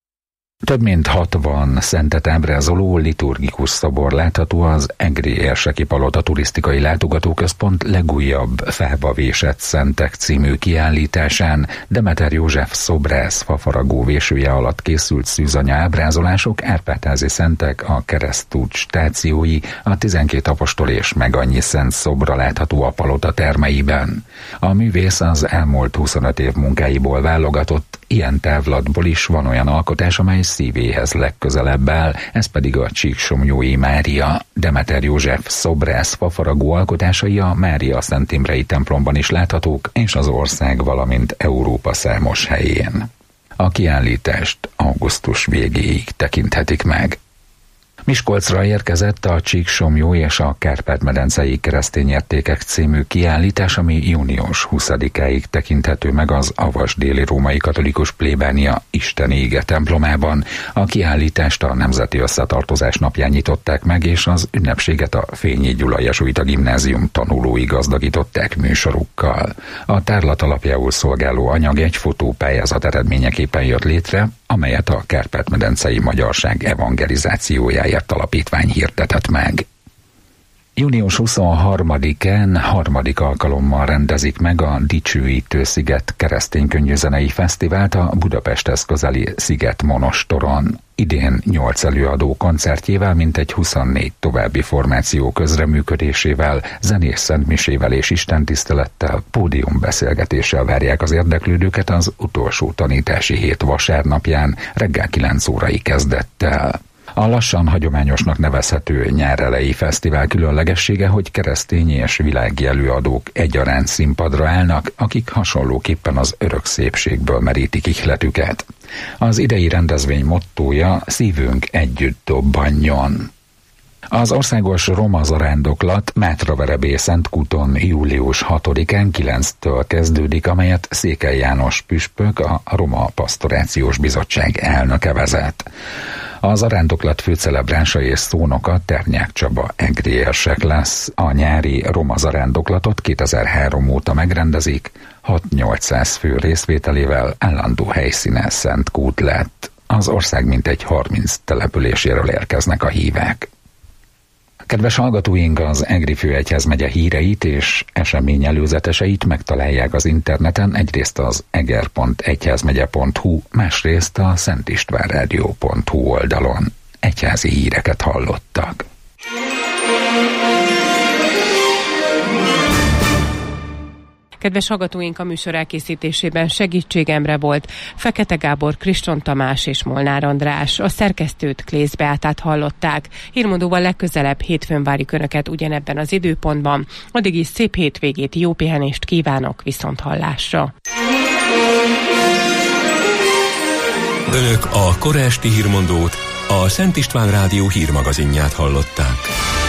S3: Több mint 60 szentet ábrázoló liturgikus szobor látható az Egri Érseki Palota Turisztikai Látogatóközpont legújabb Fába vésett szentek című kiállításán. Demeter József szobrász fafaragó vésője alatt készült szűzanya ábrázolások, Árpádházi szentek, a keresztút stációi, a 12 apostol és meg annyi szent szobra látható a palota termeiben. A művész az elmúlt 25 év munkáiból válogatott, ilyen távlatból is van olyan alkotás, amely szívéhez legközelebb áll, ez pedig a Csíksomlyói Mária. Demeter József szobrász fafaragó alkotásai a Mária Szent Imrei templomban is láthatók, és az ország, valamint Európa számos helyén. A kiállítást augusztus végéig tekinthetik meg. Miskolcra érkezett a Csíksomlyó és a Kárpát-medencei keresztényértékek című kiállítás, ami június 20-áig tekinthető meg az Avas-déli római katolikus plébánia Isteni Ige templomában. A kiállítást a Nemzeti Összetartozás napján nyitották meg, és az ünnepséget a Fényi Gyula jezsuita gimnázium tanulói gazdagították műsorukkal. A tárlat alapjául szolgáló anyag egy fotópályázat eredményeképpen jött létre, amelyet a Kárpát-medencei Magyarság evangelizációjáért alapítvány hirdetett meg. Június 23-án harmadik alkalommal rendezik meg a Dicsőítő-sziget keresztény könnyűzenei fesztivált a Budapesthez közeli Sziget monostoron. Idén 8 előadó koncertjével, mintegy 24 további formáció közreműködésével, zenés szentmisével és istentisztelettel, pódiumbeszélgetéssel várják az érdeklődőket az utolsó tanítási hét vasárnapján reggel 9 órai kezdettel. A lassan hagyományosnak nevezhető nyárelejé fesztivál különlegessége, hogy keresztény és világi előadók egyaránt színpadra állnak, akik hasonlóképpen az örök szépségből merítik ihletüket. Az idei rendezvény mottója Szívünk együtt dobbanjon. Az országos roma zarándoklat Mátraverebélye-Szentkúton július 6-án 9-től kezdődik, amelyet Székely János püspök, a Roma Pastorációs Bizottság elnöke vezet. A zarándoklat főcelebránsa és szónoka Ternyák Csaba egri érsek lesz. A nyári roma zarándoklatot 2003 óta megrendezik, 6-800 fő részvételével állandó helyszíne Szentkút lett. Az ország mintegy 30 településéről érkeznek a hívek. Kedves hallgatóink, az Egri főegyházmegye híreit és esemény előzeteseit megtalálják az interneten, egyrészt az eger.egyházmegye.hu, másrészt a szentistvánradio.hu oldalon. Egyházi híreket hallottak.
S7: Kedves hallgatóink, a műsor elkészítésében segítségemre volt Fekete Gábor, Kriston Tamás és Molnár András. A szerkesztőt, Klész Beátát hallották. Hírmondóval legközelebb hétfőn várjuk Önöket ugyanebben az időpontban. Addig is szép hétvégét, jó pihenést kívánok, viszonthallásra.
S2: Önök a kora esti hírmondót, a Szent István Rádió hírmagazinját hallották.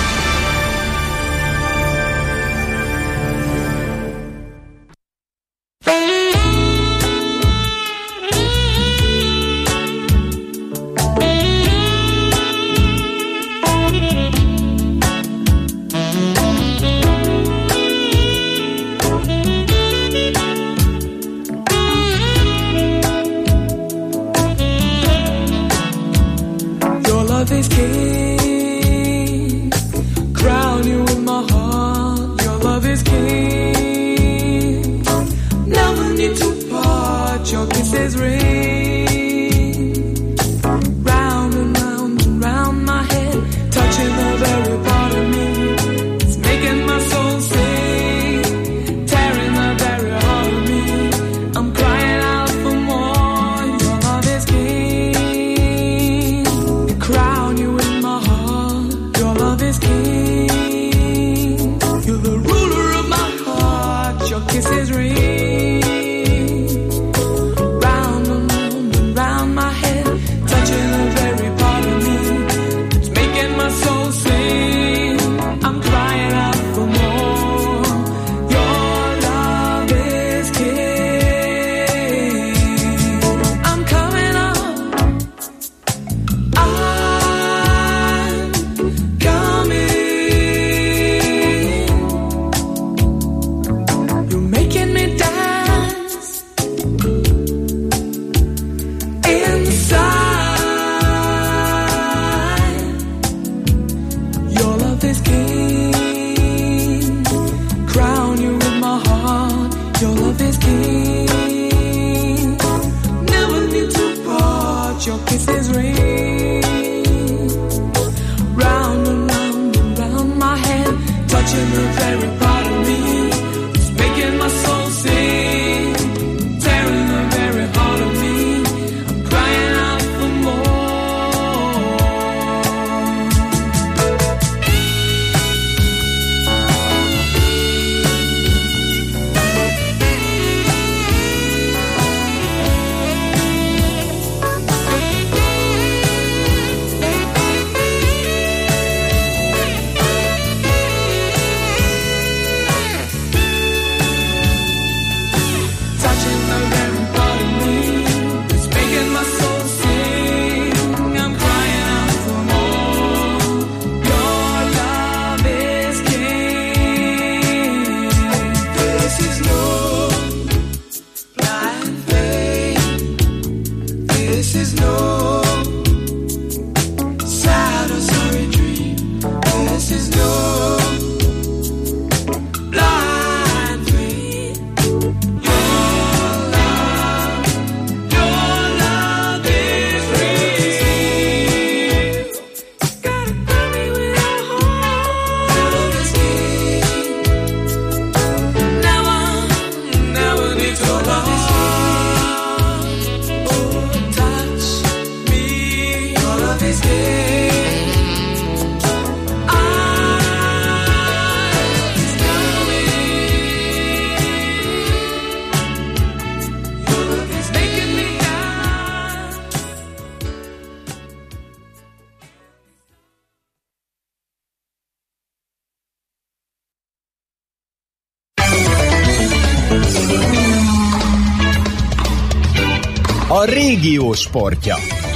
S14: A régió sportja.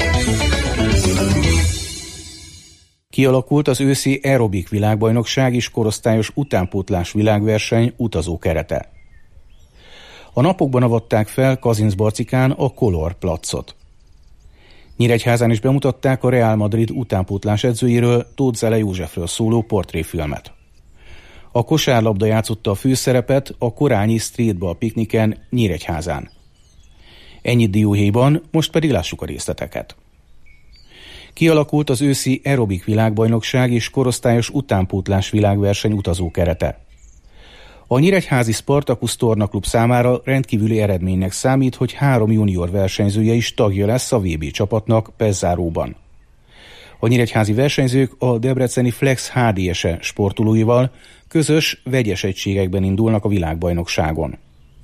S14: Kialakult az őszi aerobik világbajnokság és korosztályos utánpótlás világverseny utazó kerete. A napokban avatták fel Kazincbarcikán a Color placot. Nyíregyházán is bemutatták a Real Madrid utánpótlás edzőjéről, Tóth Zele Józsefről szóló portréfilmet. A kosárlabda játszotta a főszerepet a korányi streetball pikniken Nyíregyházán. Ennyit dióhéjban, most pedig lássuk a részleteket. Kialakult az őszi aerobik világbajnokság és korosztályos utánpótlás világverseny utazó kerete. A nyíregyházi Spartacus tornaklub számára rendkívüli eredménynek számít, hogy 3 junior versenyzője is tagja lesz a VB csapatnak Pezzáróban. A nyíregyházi versenyzők a debreceni Flex HDS-e sportolóival közös, vegyes egységekben indulnak a világbajnokságon.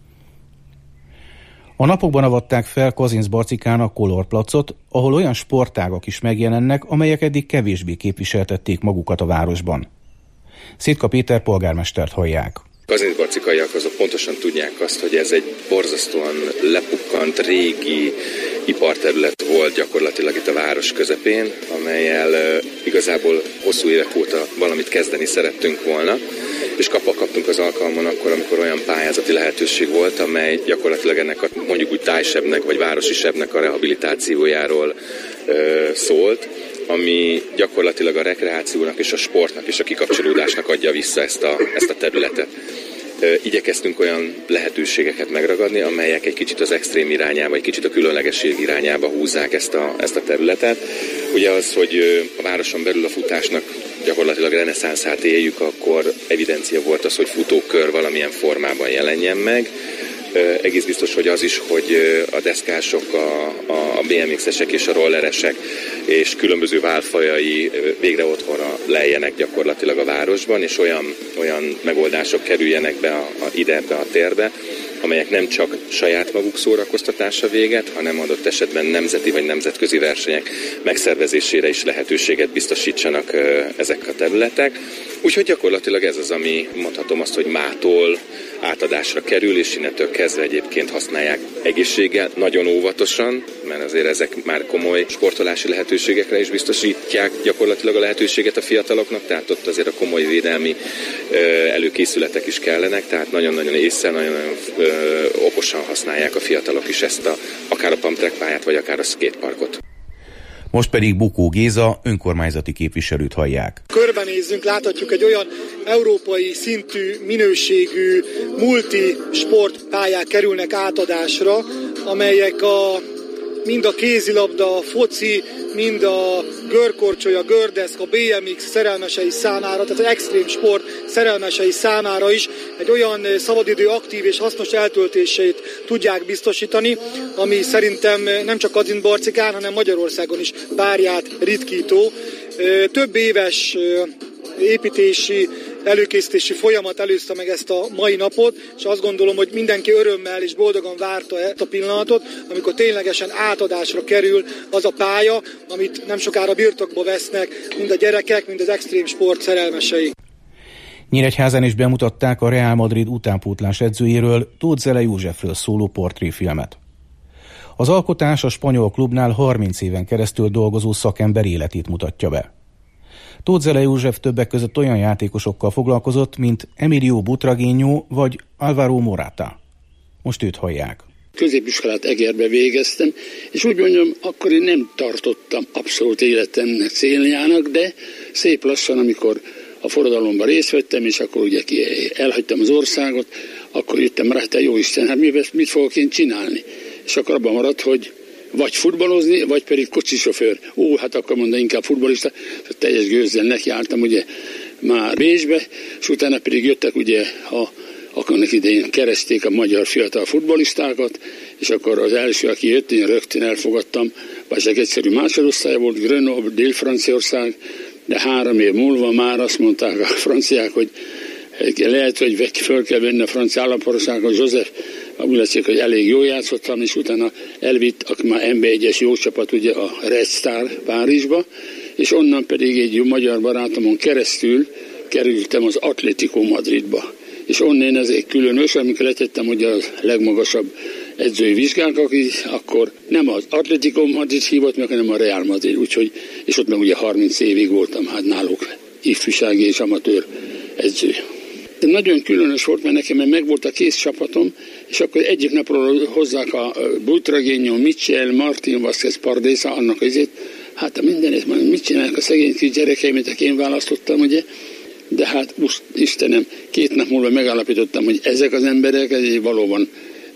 S14: A napokban avatták fel Kazincbarcikán a Color placot, ahol olyan sportágak is megjelennek, amelyek eddig kevésbé képviseltették magukat a városban. Szétka Péter polgármestert hallják.
S15: Kazincbarcikaiak azok pontosan tudják azt, hogy ez egy borzasztóan lepukkant régi iparterület volt gyakorlatilag itt a város közepén, amellyel igazából hosszú évek óta valamit kezdeni szerettünk volna, és kaptunk az alkalmon akkor, amikor olyan pályázati lehetőség volt, amely gyakorlatilag ennek a mondjuk úgy tájsebnek vagy városisebbnek a rehabilitációjáról szólt, ami gyakorlatilag a rekreációnak és a sportnak és a kikapcsolódásnak adja vissza ezt a területet. Igyekeztünk olyan lehetőségeket megragadni, amelyek egy kicsit az extrém irányába, egy kicsit a különlegesség irányába húzzák ezt a területet. Ugye az, hogy a városon belül a futásnak gyakorlatilag reneszánszát éljük, akkor evidencia volt az, hogy futókör valamilyen formában jelenjen meg. Egész biztos, hogy az is, hogy a deszkások, a BMX-esek és a rolleresek és különböző válfajai végre otthonra lejjenek gyakorlatilag a városban, és olyan megoldások kerüljenek be ebbe a térbe, amelyek nem csak saját maguk szórakoztatása véget, hanem adott esetben nemzeti vagy nemzetközi versenyek megszervezésére is lehetőséget biztosítsanak ezek a területek. Úgyhogy gyakorlatilag ez az, ami mondhatom azt, hogy mától átadásra kerül, és innentől kezdve egyébként használják egészséggel, nagyon óvatosan, mert azért ezek már komoly sportolási lehetőségekre is biztosítják gyakorlatilag a lehetőséget a fiataloknak, tehát ott azért a komoly védelmi előkészületek is kellenek, tehát nagyon-nagyon észre, nagyon-nagyon okosan használják a fiatalok is ezt akár a pump track pályát, vagy akár a skateparkot.
S14: Most pedig Bukó Géza önkormányzati képviselőt hallják.
S16: Körbenézzünk, láthatjuk egy olyan európai szintű, minőségű multisportpályák kerülnek átadásra, amelyek mind a kézilabda, a foci, mind a görkorcsolya, gördeszka, a BMX szerelmesei számára, tehát az extrém sport szerelmesei számára is egy olyan szabadidő aktív és hasznos eltöltését tudják biztosítani, ami szerintem nem csak Kazincbarcikán, hanem Magyarországon is párját ritkító. Több éves építési, előkészítési folyamat előzte meg ezt a mai napot, és azt gondolom, hogy mindenki örömmel és boldogan várta ezt a pillanatot, amikor ténylegesen átadásra kerül az a pálya, amit nem sokára birtokba vesznek mind a gyerekek, mind az extrém sport szerelmesei.
S14: Nyíregyházán is bemutatták a Real Madrid utánpótlás edzőjéről, Tóth Zele Józsefről szóló portréfilmet. Az alkotás a spanyol klubnál 30 éven keresztül dolgozó szakember életét mutatja be. Tóth Zele József többek között olyan játékosokkal foglalkozott, mint Emilio Butragueño vagy Alvaro Morata. Most őt hallják.
S17: Középiskolát Egerbe végeztem, és úgy mondjam, akkor én nem tartottam abszolút életemnek céljának, de szép lassan, amikor a forradalomban részt vettem, és akkor ugye elhagytam az országot, akkor jöttem rá, te jó Isten, hát mit fogok én csinálni? És akkor abban maradt, hogy vagy futballozni, vagy pedig kocsisofőr. Hát akkor mondta, inkább futballista. Teljes gőzzel nekiálltam ugye már Bécsbe, és utána pedig jöttek ugye akkor idején keresték a magyar fiatal futballistákat, és akkor az első, aki jött, én rögtön elfogadtam, vagy egy egyszerű másodosztály volt, Grenoble, Dél-Franciaország, de 3 év múlva már azt mondták a franciák, hogy lehet, hogy föl kell venni a francia állampolgárságot, József, úgy látszik, hogy elég jól játszottam, és utána elvitt aki már NB1-es jó csapat ugye a Red Star Párizsba, és onnan pedig egy magyar barátomon keresztül kerültem az Atlético Madridba. És onnan ez egy különös, amikor letettem ugye a legmagasabb edzői vizsgák, akkor nem az Atlético Madrid hívott meg, hanem a Real Madrid, úgyhogy, és ott meg ugye 30 évig voltam hát náluk ifjúsági és amatőr edző. De nagyon különös volt, mert nekem megvolt a kész csapatom, és akkor egyik napról hozzák a Butragueño, Mitchell, Martin Vázquez Pardesa, annak azért, hát mindenét, mit csinálják a szegény kis gyerekeimet, én választottam, ugye, de hát most Istenem, 2 nap múlva megállapítottam, hogy ezek az emberek valóban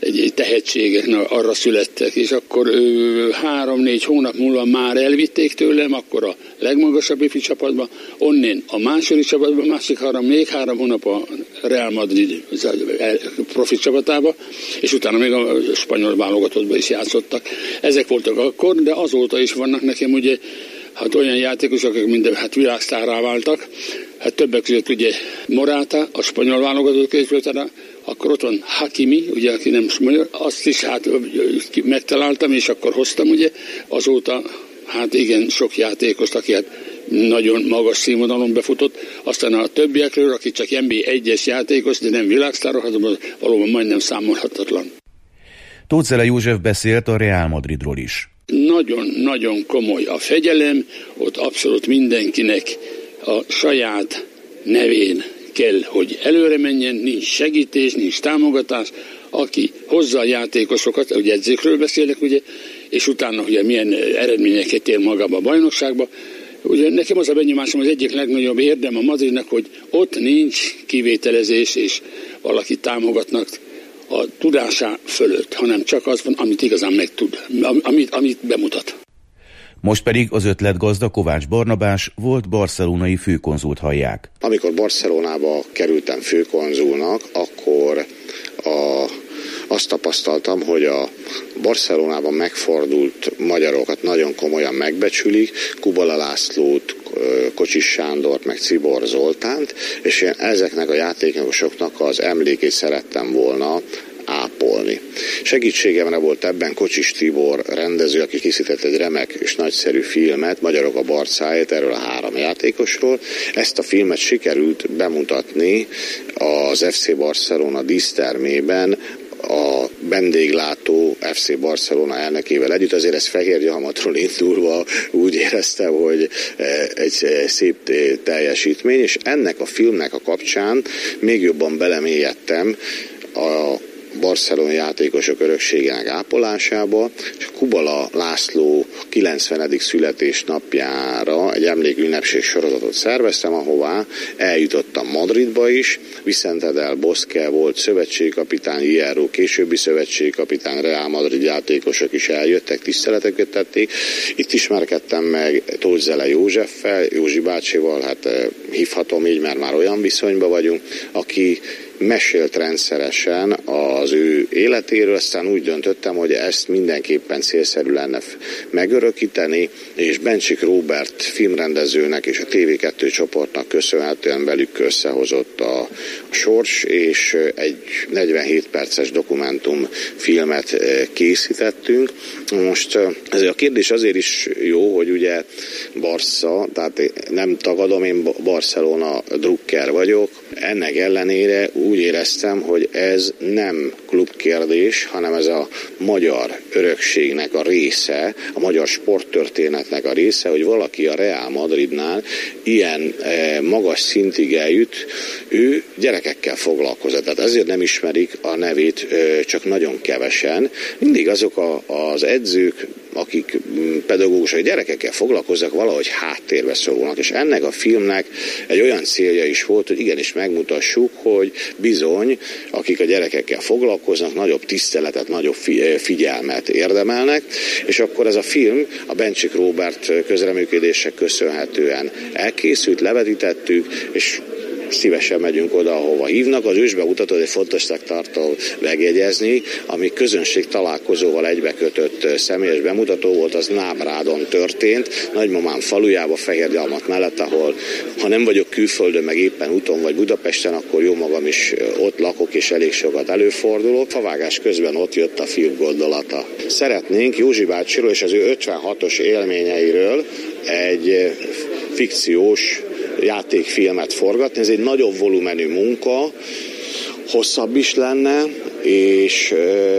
S17: egy tehetségek arra születtek, és akkor 3-4 hónap múlva már elvitték tőlem, akkor a legmagasabb ifi csapatba, onnan a második csapatba, még 3 hónap a Real Madrid profi csapatába, és utána még a spanyol válogatottban is játszottak. Ezek voltak akkor, de azóta is vannak nekem ugye olyan játékosok, akik minden világsztárrá váltak. Többek között ugye Morata, a spanyol válogatott közvetlenül, akkor ott van Hakimi, ugye, aki nem spanyol, azt is megtaláltam, és akkor hoztam, ugye, azóta igen, sok játékost, aki nagyon magas színvonalon befutott, aztán a többiekről, aki csak NB1-es játékos, de nem világsztár, valóban majdnem számolhatatlan.
S14: Tóth Zele József beszélt a Real Madridról is.
S17: Nagyon-nagyon komoly a fegyelem, ott abszolút mindenkinek a saját nevén kell, hogy előre menjen, nincs segítés, nincs támogatás, aki hozza a játékosokat, ugye edzőkről beszélek, ugye, és utána ugye milyen eredményeket ér magába a bajnokságba. Ugye nekem az a benyomásom, az egyik legnagyobb érdem a Madridnak, hogy ott nincs kivételezés, és valaki támogatnak a tudásá fölött, hanem csak az van, amit igazán megtud, amit bemutat.
S14: Most pedig az ötletgazda Kovács Barnabás volt barcelonai főkonzult hallják.
S18: Amikor Barcelonába kerültem főkonzulnak, akkor azt tapasztaltam, hogy a Barcelonában megfordult magyarokat nagyon komolyan megbecsülik, Kubala Lászlót, Kocsis Sándort, meg Czibor Zoltánt, és én ezeknek a játékosoknak az emlékét szerettem volna ápolni. Segítségemre volt ebben Kocsis Tibor rendező, aki készített egy remek és nagyszerű filmet, Magyarok a Barcáért, erről a 3 játékosról. Ezt a filmet sikerült bemutatni az FC Barcelona dísztermében, a vendéglátó FC Barcelona elnökével együtt. Azért ez Fehérgyarmatról indulva úgy éreztem, hogy egy szép teljesítmény, és ennek a filmnek a kapcsán még jobban belemélyedtem a barcelonai játékosok örökségének ápolásába, és Kubala László 90. születésnapjára egy emlékünnepség sorozatot szerveztem, ahová eljutottam Madridba is. Vicente del Bosque volt szövetségkapitány, Hierro későbbi szövetségkapitány, Real Madrid játékosok is eljöttek, tiszteleteket tették. Itt ismerkedtem meg Tóth Zele Józseffel, Józsi bácsival, hívhatom így, mert már olyan viszonyban vagyunk, aki mesélt rendszeresen az ő életéről, aztán úgy döntöttem, hogy ezt mindenképpen célszerű lenne megörökíteni, és Bencsik Róbert filmrendezőnek és a TV2 csoportnak köszönhetően velük összehozott a sors, és egy 47 perces dokumentumfilmet készítettünk. Most ez a kérdés azért is jó, hogy ugye Barca, tehát nem tagadom, én Barcelona drukker vagyok, ennek ellenére úgy éreztem, hogy ez nem klubkérdés, hanem ez a magyar örökségnek a része, a magyar sporttörténetnek a része, hogy valaki a Real Madridnál ilyen magas szintig eljut, ő gyerekekkel foglalkozott. Tehát ezért nem ismerik a nevét csak nagyon kevesen. Mindig azok az edzők, akik pedagógusok, gyerekekkel foglalkoznak, valahogy háttérbe szorulnak. És ennek a filmnek egy olyan célja is volt, hogy igenis megmutassuk, hogy bizony, akik a gyerekekkel foglalkoznak, nagyobb tiszteletet, nagyobb figyelmet érdemelnek, és akkor ez a film a Bencsik Róbert közreműködések köszönhetően elkészült, levetítettük, és szívesen megyünk oda, ahova hívnak. Az ősbemutatót egy fontosnak tartom megjegyezni, ami közönség találkozóval egybekötött személyes bemutató volt, az Nábrádon történt, nagymamám falujába, Fehérgyarmat mellett, ahol ha nem vagyok külföldön, meg éppen úton vagy Budapesten, akkor jó magam is ott lakok, és elég sokat előfordulok. Favágás közben ott jött a film gondolata. Szeretnénk Józsi bácsiról és az ő 56-os élményeiről egy fikciós játékfilmet forgatni. Ez egy nagyobb volumenű munka, hosszabb is lenne, és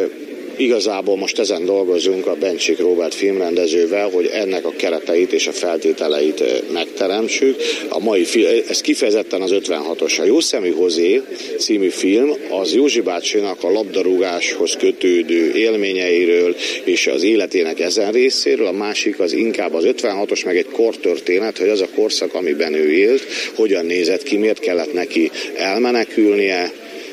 S18: igazából most ezen dolgozunk a Bencsik Róbert filmrendezővel, hogy ennek a kereteit és a feltételeit megteremtsük. A mai film, ez kifejezetten az 56-os. A Jószemű Hozé című film az Józsi bácsinak a labdarúgáshoz kötődő élményeiről és az életének ezen részéről, a másik az inkább az 56-os, meg egy kortörténet, hogy az a korszak, amiben ő élt, hogyan nézett ki, miért kellett neki elmenekülnie,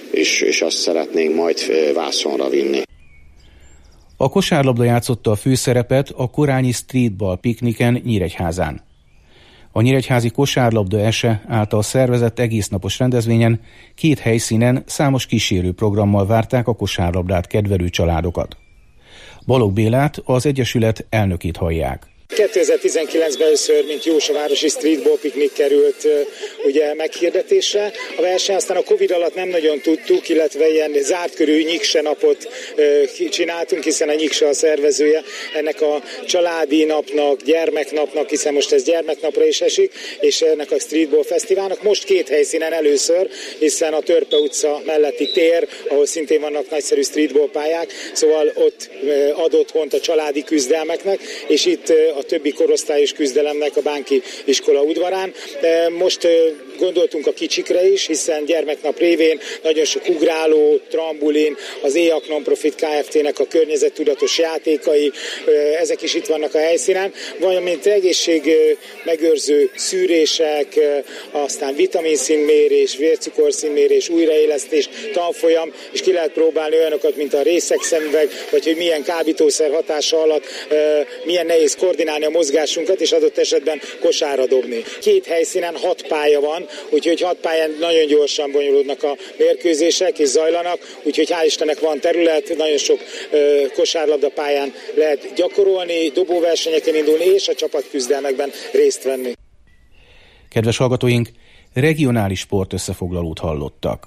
S18: és azt szeretnénk majd vászonra vinni.
S14: A kosárlabda játszotta a főszerepet a korányi streetball pikniken Nyíregyházán. A nyíregyházi kosárlabda ese által szervezett egésznapos rendezvényen 2 helyszínen számos kísérő programmal várták a kosárlabdát kedvelő családokat. Balogh Bélát, az Egyesület elnökét hallják.
S19: 2019-ben először, mint Jósavárosi streetball piknik került ugye meghirdetésre. A verseny aztán a Covid alatt nem nagyon tudtuk, illetve ilyen zárt körű Nyikse napot csináltunk, hiszen a Nyikse a szervezője ennek a családi napnak, gyermeknapnak, hiszen most ez gyermeknapra is esik, és ennek a streetball fesztiválnak. Most 2 helyszínen először, hiszen a Törpe utca melletti tér, ahol szintén vannak nagyszerű streetball pályák, szóval ott ad otthont a családi küzdelmeknek, és itt a többi korosztályos küzdelemnek a Bánki iskola udvarán. Most gondoltunk a kicsikre is, hiszen gyermeknap révén nagyon sok ugráló, trambulin, az EAK Non-Profit Kft-nek a környezettudatos játékai, ezek is itt vannak a helyszínen, valamint egészségmegőrző szűrések, aztán vitaminszínmérés, vércukorszínmérés, újraélesztés, tanfolyam, és ki lehet próbálni olyanokat, mint a részegszemüveg, vagy hogy milyen kábítószer hatása alatt milyen nehéz koordinálni a mozgásunkat, és adott esetben kosárra dobni. 2 helyszínen 6 pálya van, úgyhogy 6 pályán nagyon gyorsan bonyolódnak a mérkőzések és zajlanak, úgyhogy hál' Istennek van terület, nagyon sok kosárlabda pályán lehet gyakorolni, dobóversenyeken indulni és a csapatküzdelmekben részt venni.
S14: Kedves hallgatóink, regionális sportösszefoglalót hallottak.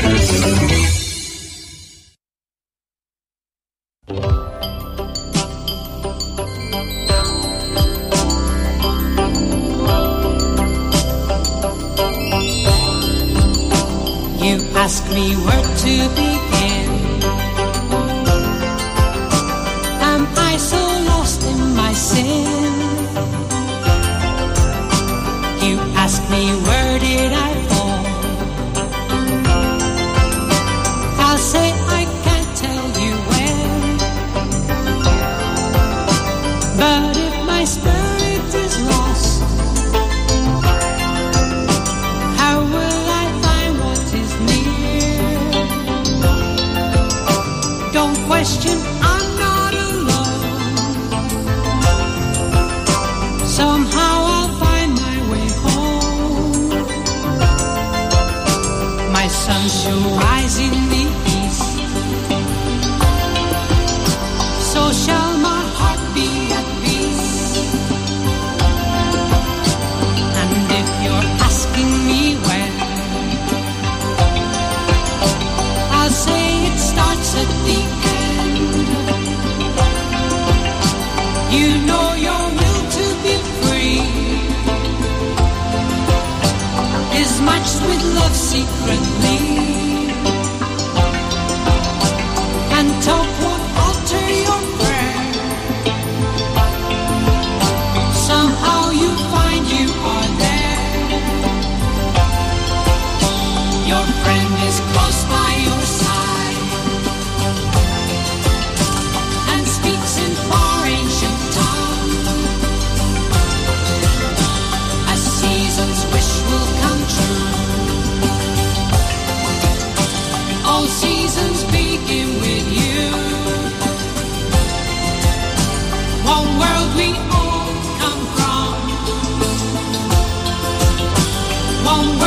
S20: You ask me where to begin. Am I so lost in my sin? You ask me where did I fall? I'll say I can't tell you when. But if my spirit is lost, how will I find what is near? Don't question, I'm not alone. Somehow I'll find my way home. My sun shall rise in the east, so shall my heart be at peace. And if you're asking me when, I'll say it starts at the end. You know your will to be free is matched with love secretly, and talk won't alter your prayer. Somehow you find you are there. Your friend is close by your side and speaks in far ancient tongue. A season's wish will come true. All seasons begin with you. One world we all come from. One world